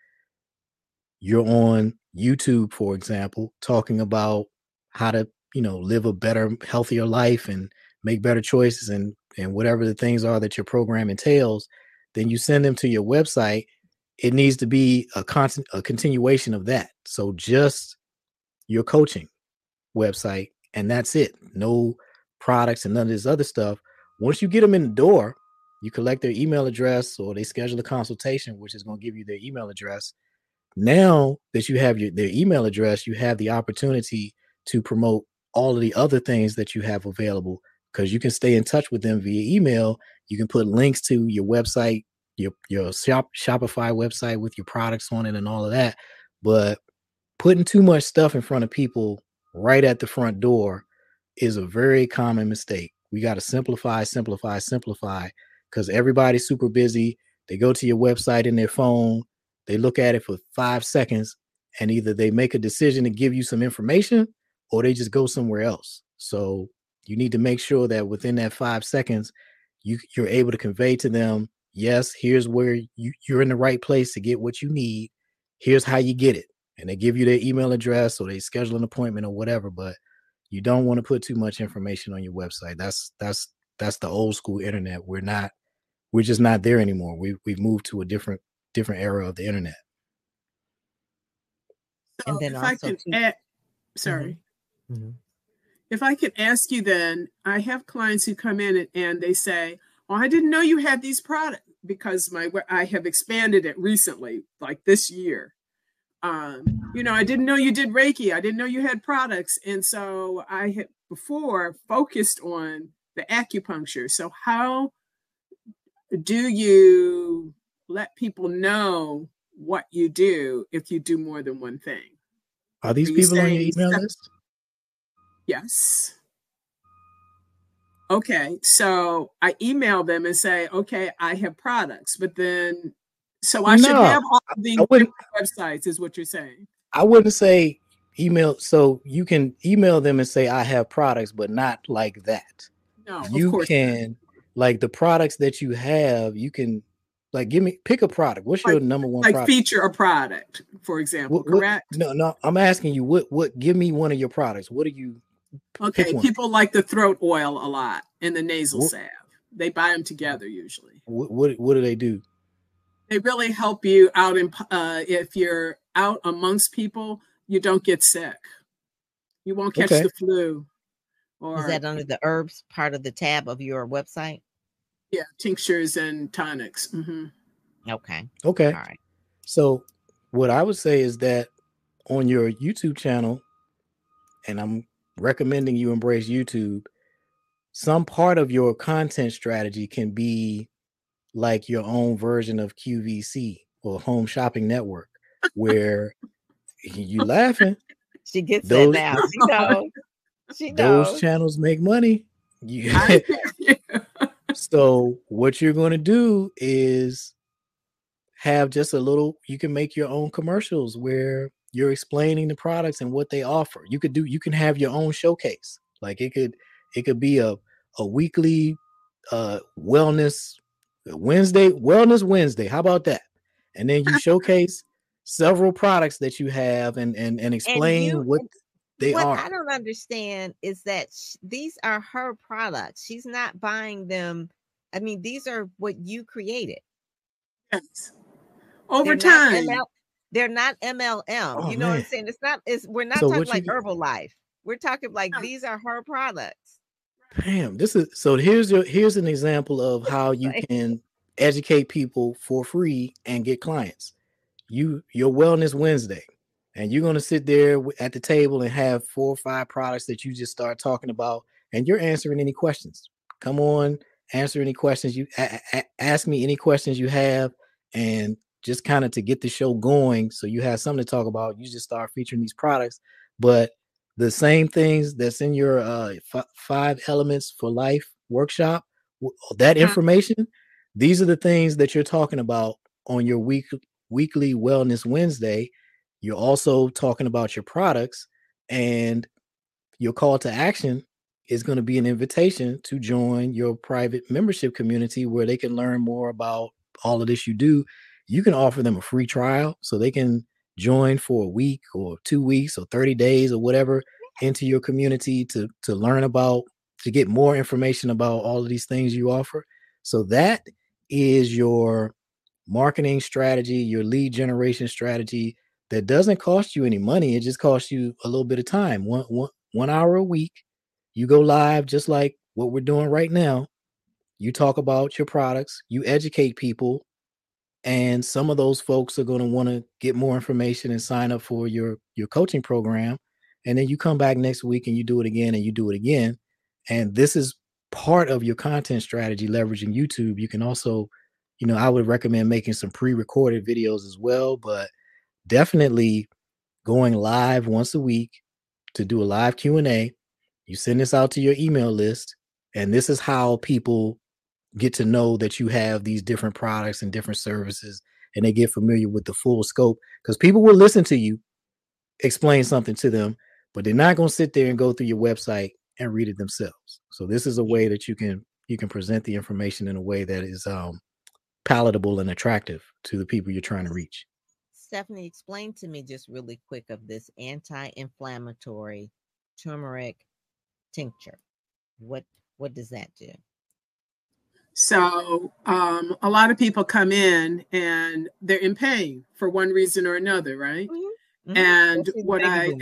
you're on YouTube, for example, talking about how to, live a better, healthier life and make better choices and whatever the things are that your program entails, then you send them to your website. It needs to be a continuation of that. So just your coaching website, and that's it. No products and none of this other stuff. Once you get them in the door, you collect their email address, or they schedule a consultation, which is going to give you their email address. Now that you have their email address, you have the opportunity to promote all of the other things that you have available, because you can stay in touch with them via email. You can put links to your website, your Shopify website with your products on it and all of that. But putting too much stuff in front of people right at the front door is a very common mistake. We got to simplify, because everybody's super busy. They go to your website in their phone, they look at it for 5 seconds, and either they make a decision to give you some information or they just go somewhere else. So you need to make sure that within that 5 seconds, you're able to convey to them, yes, here's where you're in the right place to get what you need. Here's how you get it. and they give you their email address or they schedule an appointment or whatever, but you don't want to put too much information on your website. That's the old school internet. We're just not there anymore. We've moved to a different era of the internet.
So and then if I can add, sorry. Mm-hmm. If I could ask you then, I have clients who come in and they say, oh, I didn't know you had these products because I have expanded it recently, like this year. You know, I didn't know you did Reiki. I didn't know you had products. And so I had before focused on the acupuncture. So how do you let people know what you do if you do more than one thing?
Are these people on your email list?
Yes. Okay. So I email them and say, okay, I have products, but then, so I should have all of these websites is what you're saying.
I wouldn't say email. So you can email them and say, I have products, but not like that.
No,
you can, like the products that you have, you can like pick a product. What's your number one product?
Feature a product, for example, correct?
No, I'm asking you, what, give me one of your products. What do you?
Okay, people like the throat oil a lot and the nasal salve. They buy them together usually.
What do they do?
They really help you out if you're out amongst people, you don't get sick. You won't catch the flu.
Is that under the herbs part of the tab of your website?
Yeah, tinctures and tonics. Mm-hmm.
Okay.
All right. So what I would say is that on your YouTube channel, and I'm recommending you embrace YouTube, some part of your content strategy can be like your own version of QVC or Home Shopping Network, where you laughing.
She gets that now. She knows. She knows.
Those channels make money. So what you're going to do is have just a little, you can make your own commercials where you're explaining the products and what they offer. You can have your own showcase. Like it could be a weekly wellness Wednesday. How about that? And then you showcase several products that you have and explain what they are.
What I don't understand is that these are her products. She's not buying them. I mean, these are what you created.
Yes. Over time.
They're not MLM. You know what I'm saying? We're not talking like Herbalife. We're talking like these are her products.
Damn, here's an example of how you can educate people for free and get clients. Your Wellness Wednesday, and you're going to sit there at the table and have 4 or 5 products that you just start talking about, and you're answering any questions. Come on, answer any questions you ask me any questions you have, and just kind of to get the show going so you have something to talk about. You just start featuring these products, but the same things that's in your 5 Elements for Life workshop, that information, these are the things that you're talking about on your weekly Wellness Wednesday. You're also talking about your products, and your call to action is going to be an invitation to join your private membership community where they can learn more about all of this you do. You can offer them a free trial so they can join for a week or 2 weeks or 30 days or whatever into your community to learn about, to get more information about all of these things you offer. So that is your marketing strategy, your lead generation strategy that doesn't cost you any money. It just costs you a little bit of time. 1 hour a week. You go live just like what we're doing right now. You talk about your products, you educate people, and some of those folks are going to want to get more information and sign up for your coaching program. And then you come back next week and you do it again and you do it again. And this is part of your content strategy, leveraging YouTube. You can also, I would recommend making some pre-recorded videos as well, but definitely going live once a week to do a live Q&A. You send this out to your email list, and this is how people get to know that you have these different products and different services, and they get familiar with the full scope, because people will listen to you explain something to them, but they're not going to sit there and go through your website and read it themselves. So this is a way that you can present the information in a way that is palatable and attractive to the people you're trying to reach.
Stephanie, explain to me just really quick of this anti-inflammatory turmeric tincture. What does that do?
So a lot of people come in and they're in pain for one reason or another, right?
Mm-hmm.
And what I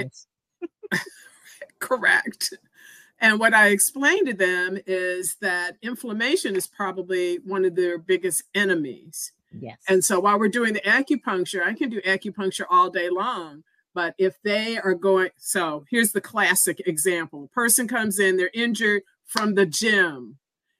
correct. And what I explained to them is that inflammation is probably one of their biggest enemies.
Yes.
And so while we're doing the acupuncture, I can do acupuncture all day long. But if they are going, so here's the classic example. A person comes in, they're injured from the gym.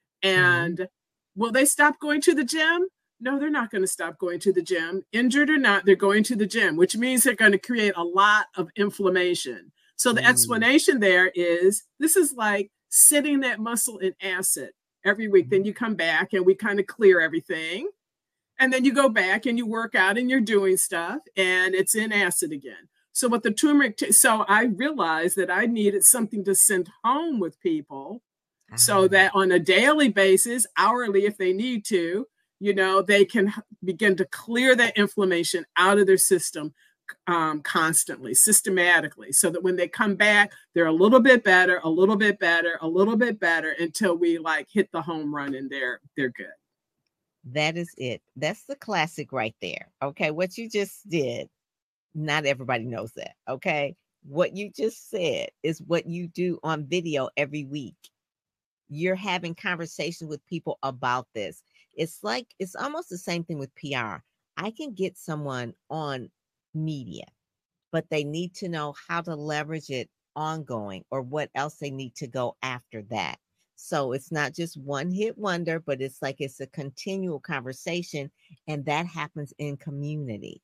And will they stop going to the gym? No, they're not going to stop going to the gym. Injured or not, they're going to the gym, which means they're going to create a lot of inflammation. So the explanation there is this is like sitting that muscle in acid every week. Then you come back and we kind of clear everything. And then you go back and you work out and you're doing stuff and it's in acid again. So what the turmeric, so I realized that I needed something to send home with people so that on a daily basis, hourly, if they need to, you know, they can begin to clear that inflammation out of their system constantly, systematically, so that when they come back, they're a little bit better, a little bit better, a little bit better until we like hit the home run and they're good.
That is it. That's the classic right there. Okay. What you just did, not everybody knows that. Okay. What you just said is what you do on video every week. You're having conversations with people about this. It's almost the same thing with PR. I can get someone on media, but they need to know how to leverage it ongoing or what else they need to go after that. So it's not just one hit wonder, but it's a continual conversation, and that happens in community.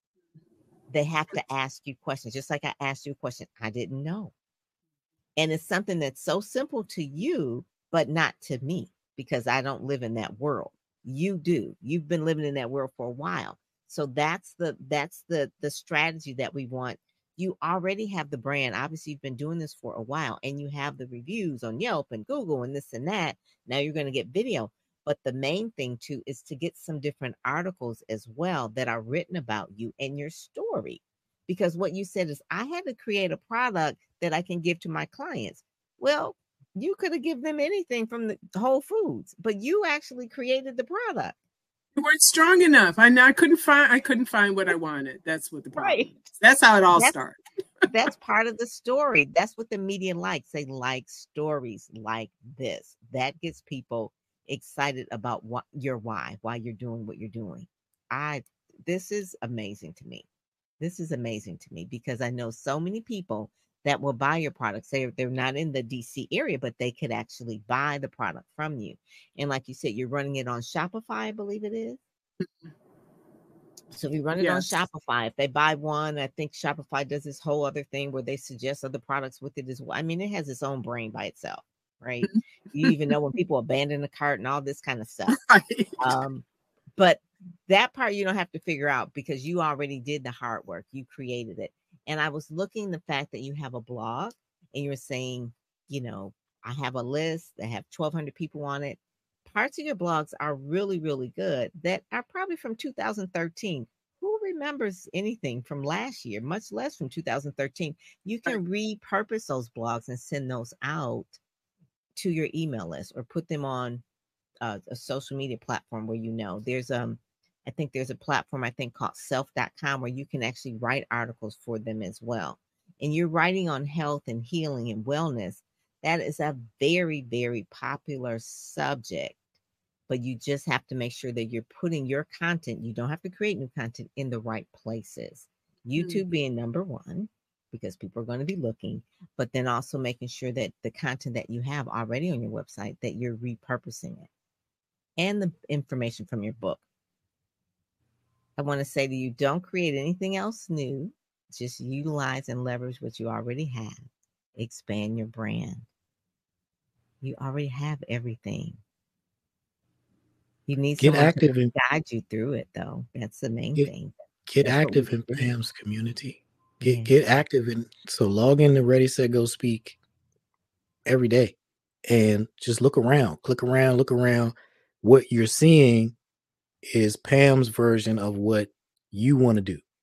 They have to ask you questions, just like I asked you a question I didn't know. And it's something that's so simple to you, but not to me, because I don't live in that world. You do. You've been living in that world for a while. So that's the strategy that we want. You already have the brand. Obviously, you've been doing this for a while, and you have the reviews on Yelp and Google and this and that. Now you're going to get video. But the main thing, too, is to get some different articles as well that are written about you and your story. Because what you said is, I had to create a product that I can give to my clients. Well, you could have given them anything from the Whole Foods, but you actually created the product.
You weren't strong enough. I couldn't find what I wanted. That's what the problem is. That's how it all started.
That's part of the story. That's what the media likes. They like stories like this. That gets people excited about why you're doing what you're doing. This is amazing to me. This is amazing to me because I know so many people that will buy your products. They're not in the DC area, but they could actually buy the product from you. And like you said, you're running it on Shopify, I believe it is. So if you run it on Shopify, if they buy one, I think Shopify does this whole other thing where they suggest other products with it as well. I mean, it has its own brain by itself, right? You even know when people abandon the cart and all this kind of stuff.
Right.
But that part you don't have to figure out because you already did the hard work. You created it. And I was looking the fact that you have a blog and you're saying, you know, I have a list that have 1,200 people on it. Parts of your blogs are really, really good that are probably from 2013. Who remembers anything from last year, much less from 2013? You can repurpose those blogs and send those out to your email list or put them on a social media platform where, you know, there's I think there's a platform called self.com where you can actually write articles for them as well. And you're writing on health and healing and wellness. That is a very, very popular subject, but you just have to make sure that you're putting your content. You don't have to create new content in the right places. YouTube being number one, because people are going to be looking, but then also making sure that the content that you have already on your website, that you're repurposing it and the information from your book. I want to say to you, don't create anything else new. Just utilize and leverage what you already have. Expand your brand. You already have everything. You need someone to guide you through it, though. That's the main thing.
Get active in Pam's community. Get active in. So log in to Ready, Set, Go, Speak every day, and just look around. Click around. Look around. What you're seeing is Pam's version of what you want to do.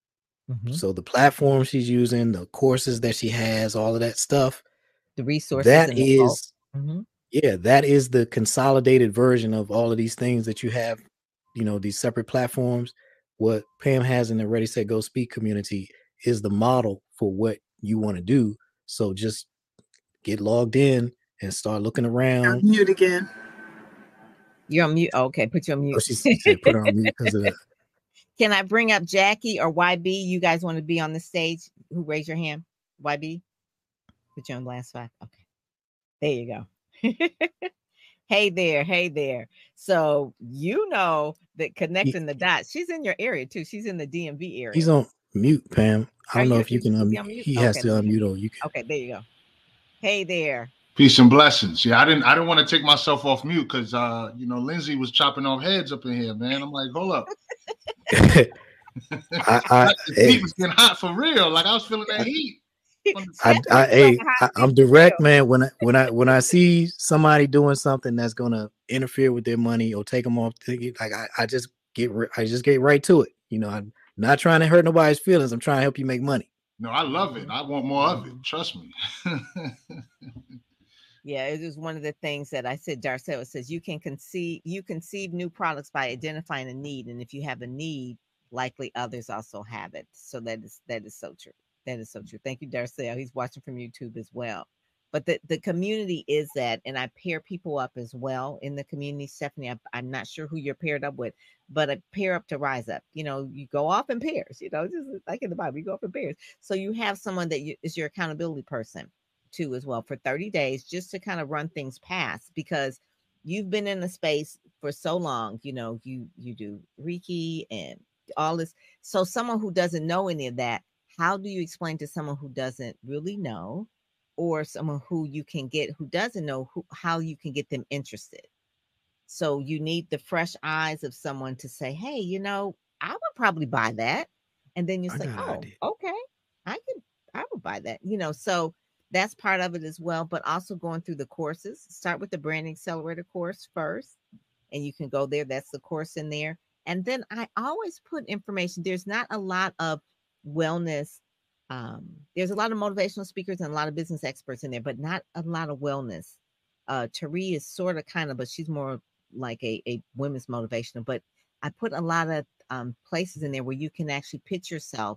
Mm-hmm.
So the platform she's using, the courses that she has, all of that stuff,
the resources,
that is,
mm-hmm.
yeah, that is the consolidated version of all of these things that you have, you know, these separate platforms. What Pam has in the Ready, Set, Go, Speak community is the model for what you want to do. So just get logged in and start looking around.
I'm mute again.
You're on mute. Oh, okay, put you on mute.
Oh, she said put her on mute because of that.
Can I bring up Jackie or YB? You guys want to be on the stage? Who raised your hand? YB? Put you on last five. Okay. There you go. Hey there. So you know that connecting the dots. She's in your area too. She's in the DMV area.
He's on mute, Pam. I don't know if you can unmute. He has to unmute or you can.
Okay, there you go. Hey there.
Peace and blessings. Yeah, I didn't want to take myself off mute because you know, Lindsay was chopping off heads up in here, man. I'm like, hold up.
The
heat was getting hot for real. Like I was feeling that heat.
I'm direct, man. When I see somebody doing something that's gonna interfere with their money or take them off, like I just get right to it. You know, I'm not trying to hurt nobody's feelings. I'm trying to help you make money.
No, I love it. I want more of it. Trust me.
Yeah, it is one of the things that I said. Darcel says you conceive new products by identifying a need, and if you have a need, likely others also have it. So that is so true. That is so true. Thank you, Darcel. He's watching from YouTube as well. But the community is that, and I pair people up as well in the community. Stephanie, I'm not sure who you're paired up with, but a pair up to rise up. You know, you go off in pairs. You know, just like in the Bible, you go off in pairs. So you have someone that is your accountability person too as well for 30 days, just to kind of run things past, because you've been in the space for so long. You know, you do Reiki and all this. So someone who doesn't know any of that, how do you explain to someone who doesn't really know, or someone who you can get who doesn't know how you can get them interested? So you need the fresh eyes of someone to say, hey, you know, I would probably buy that. And then you say, oh, okay, I would buy that, you know. So that's part of it as well, but also going through the courses. Start with the Branding Accelerator course first, and you can go there. That's the course in there. And then I always put information. There's not a lot of wellness. There's a lot of motivational speakers and a lot of business experts in there, but not a lot of wellness. Tari is sort of kind of, but she's more like a women's motivational. But I put a lot of places in there where you can actually pitch yourself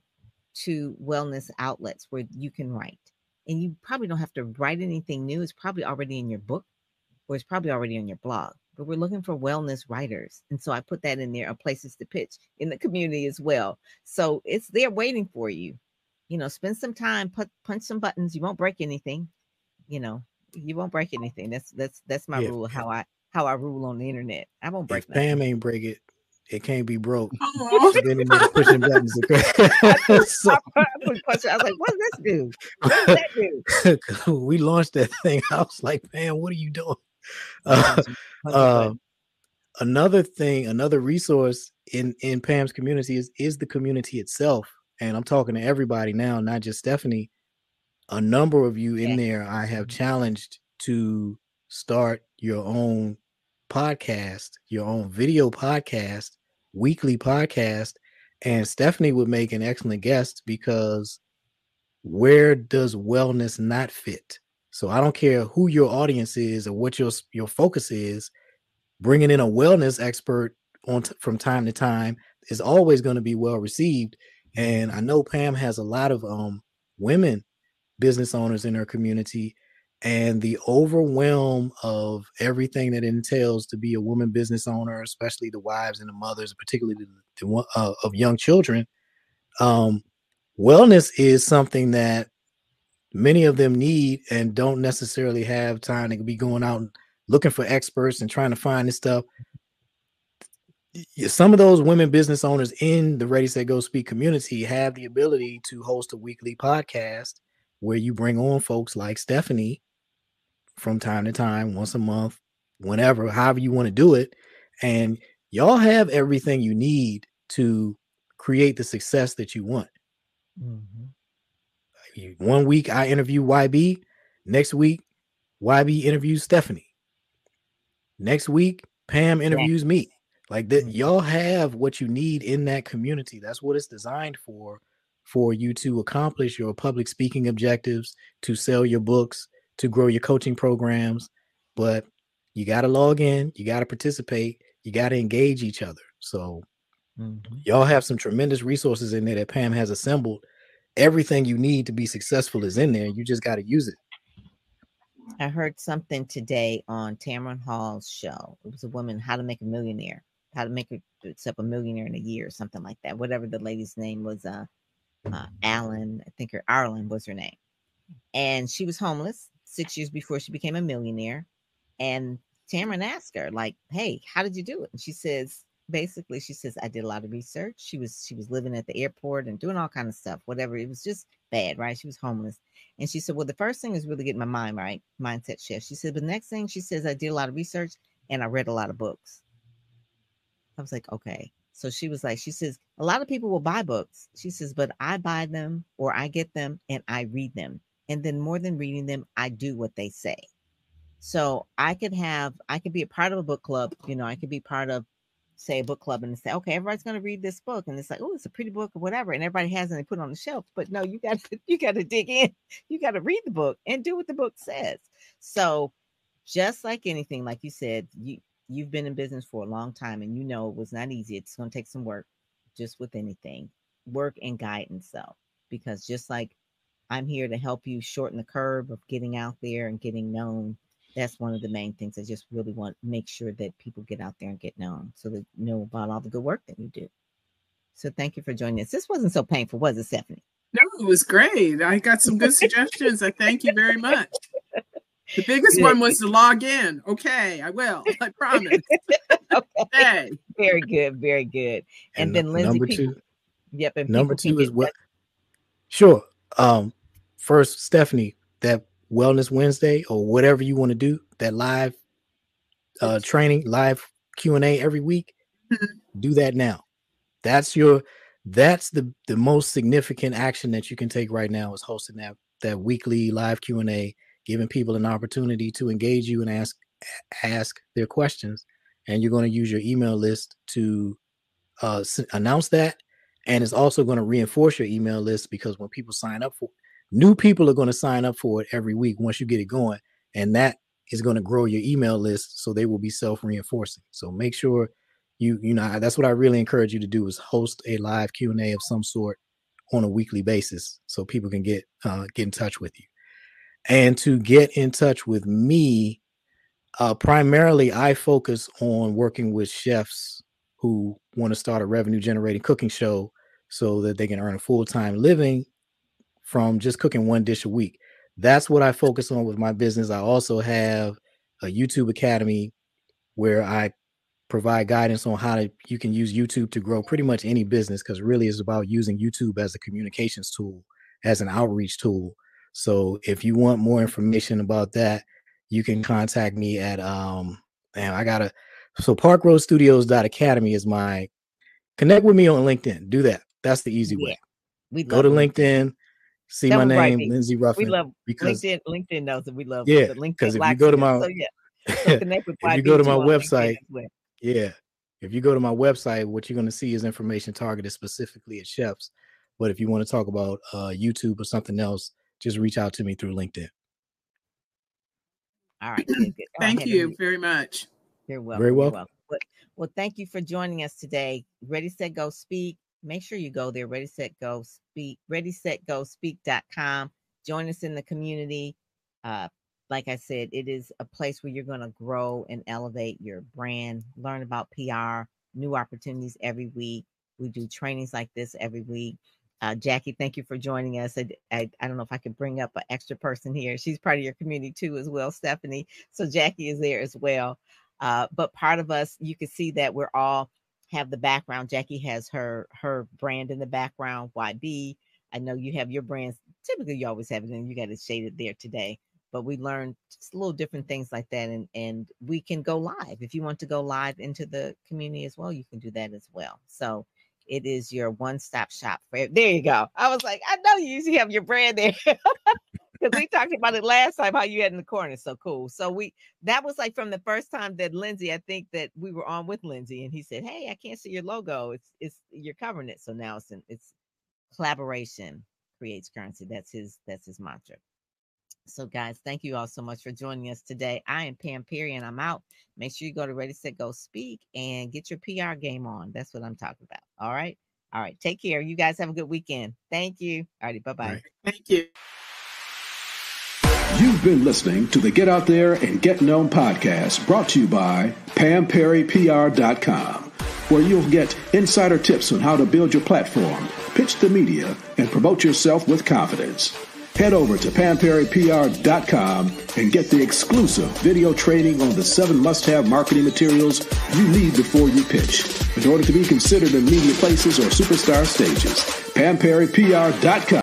to wellness outlets where you can write. And you probably don't have to write anything new. It's probably already in your book, or it's probably already on your blog. But we're looking for wellness writers. And so I put that in there, places to pitch in the community as well. So it's there waiting for you. You know, spend some time, punch some buttons. You won't break anything. You know, you won't break anything. That's my rule. How I rule on the internet. I won't break nothing.
Pam ain't break it. It can't be broke. Then pushing buttons.
I was like, what does this do? What does that
do? We launched that thing. I was like, Pam, what are you doing? Another resource in Pam's community is the community itself. And I'm talking to everybody now, not just Stephanie. A number of you in there, I have challenged to start your own podcast, your own video podcast, weekly podcast. And Stephanie would make an excellent guest, because where does wellness not fit? So I don't care who your audience is or what your focus is. Bringing in a wellness expert from time to time is always going to be well received. And I know Pam has a lot of women business owners in her community, and the overwhelm of everything that entails to be a woman business owner, especially the wives and the mothers, particularly of young children. Wellness is something that many of them need and don't necessarily have time to be going out and looking for experts and trying to find this stuff. Some of those women business owners in the Ready, Set, Go, Speak community have the ability to host a weekly podcast where you bring on folks like Stephanie from time to time, once a month, whenever, however you want to do it. And y'all have everything you need to create the success that you want. Mm-hmm. 1 week I interview YB. Next week, YB interviews Stephanie. Next week, Pam interviews me. Like that, y'all have what you need in that community. That's what it's designed for. for you to accomplish your public speaking objectives, to sell your books, to grow your coaching programs. But you got to log in, you got to participate, you got to engage each other. So y'all have some tremendous resources in there that Pam has assembled. Everything you need to be successful is in there. You just got to use it.
I heard something today on Tamron Hall's show. It was a woman, how to make a millionaire, how to make yourself a millionaire in a year, or something like that. Whatever the lady's name was, Alan, I think, or Arlen was her name. And she was homeless 6 years before she became a millionaire. And Tamron asked her, like, hey, how did you do it? And she says, basically, she says, I did a lot of research. She was living at the airport and doing all kind of stuff, whatever. It was just bad, right? She was homeless. And she said, well, the first thing is really getting my mind right, mindset shift. She said, but the next thing, she says, I did a lot of research and I read a lot of books. I was like, okay. So she was like, she says, a lot of people will buy books. She says, but I buy them or I get them and I read them. And then more than reading them, I do what they say. So I could be a part of a book club. You know, I could be part of, say, a book club and say, okay, everybody's going to read this book. And it's like, oh, it's a pretty book or whatever. And everybody has it and they put it on the shelf. But no, you got to dig in. You got to read the book and do what the book says. So just like anything, like you said, you've been in business for a long time and you know it was not easy. It's going to take some work, just with anything, work and guidance though, because just like I'm here to help you shorten the curve of getting out there and getting known. That's one of the main things. I just really want to make sure that people get out there and get known so they know about all the good work that you do. So thank you for joining us. This wasn't so painful, was it, Stephanie?
No, it was great. I got some good suggestions. I thank you very much. The biggest one was to log in. Okay, I will. I promise.
Okay. Very good. Very good. And then Lindsay,
number two.
Yep. And
number two is what? Sure. First, Stephanie, that Wellness Wednesday or whatever you want to do, that live training, live Q&A every week, do that now. That's the most significant action that you can take right now, is hosting that weekly live Q&A, giving people an opportunity to engage you and ask their questions. And you're going to use your email list to announce that. And it's also going to reinforce your email list, because when people sign up for new people are going to sign up for it every week once you get it going, and that is going to grow your email list, so they will be self-reinforcing. So make sure you know, that's what I really encourage you to do, is host a live Q&A of some sort on a weekly basis so people can get in touch with you. And to get in touch with me, primarily I focus on working with chefs who want to start a revenue generating cooking show so that they can earn a full-time living from just cooking one dish a week. That's what I focus on with my business. I also have a YouTube Academy where I provide guidance on how you can use YouTube to grow pretty much any business, because really it's about using YouTube as a communications tool, as an outreach tool. So if you want more information about that, you can contact me at parkroadstudios.academy is my, connect with me on LinkedIn. Do that. That's the easy way.
We
go to LinkedIn. See my name, Lindsay Ruffin.
We love LinkedIn knows that we love
the
LinkedIn.
Because if you go to my
so connect with
if you go to my website, if you go to my website, what you're going to see is information targeted specifically at chefs. But if you want to talk about YouTube or something else, just reach out to me through LinkedIn.
All right. Good.
Thank you very much.
You're welcome.
Very welcome.
Well, thank you for joining us today. Ready, Set, Go, Speak. Make sure you go there. Ready, Set, Go, Speak. ReadySetGoSpeak.com. Join us in the community. Like I said, it is a place where you're going to grow and elevate your brand, learn about PR, new opportunities every week. We do trainings like this every week. Jackie, thank you for joining us. I don't know if I could bring up an extra person here. She's part of your community too as well, Stephanie. So Jackie is there as well. But part of us, you can see that we're all have the background. Jackie has her brand in the background, YB. I know you have your brands. Typically, you always have it, and you got it shaded there today. But we learned just little different things like that, and we can go live. If you want to go live into the community as well, you can do that as well. So it is your one-stop shop for there you go. I was like, I know you usually have your brand there. Because we talked about it last time, how you had in the corner. So cool. So that was like from the first time that Lindsay, I think that we were on with Lindsay, and he said, hey, I can't see your logo. It's you're covering it. So now it's collaboration creates currency. That's his mantra. So guys, thank you all so much for joining us today. I am Pam Perry and I'm out. Make sure you go to Ready, Set, Go Speak and get your PR game on. That's what I'm talking about. All right. Take care. You guys have a good weekend. Thank you. All right. Bye-bye.
Right. Thank you.
You've been listening to the Get Out There and Get Known podcast, brought to you by PamPerryPR.com, where you'll get insider tips on how to build your platform, pitch the media, and promote yourself with confidence. Head over to PamPerryPR.com and get the exclusive video training on the 7 must-have marketing materials you need before you pitch in order to be considered in media places or superstar stages. PamPerryPR.com.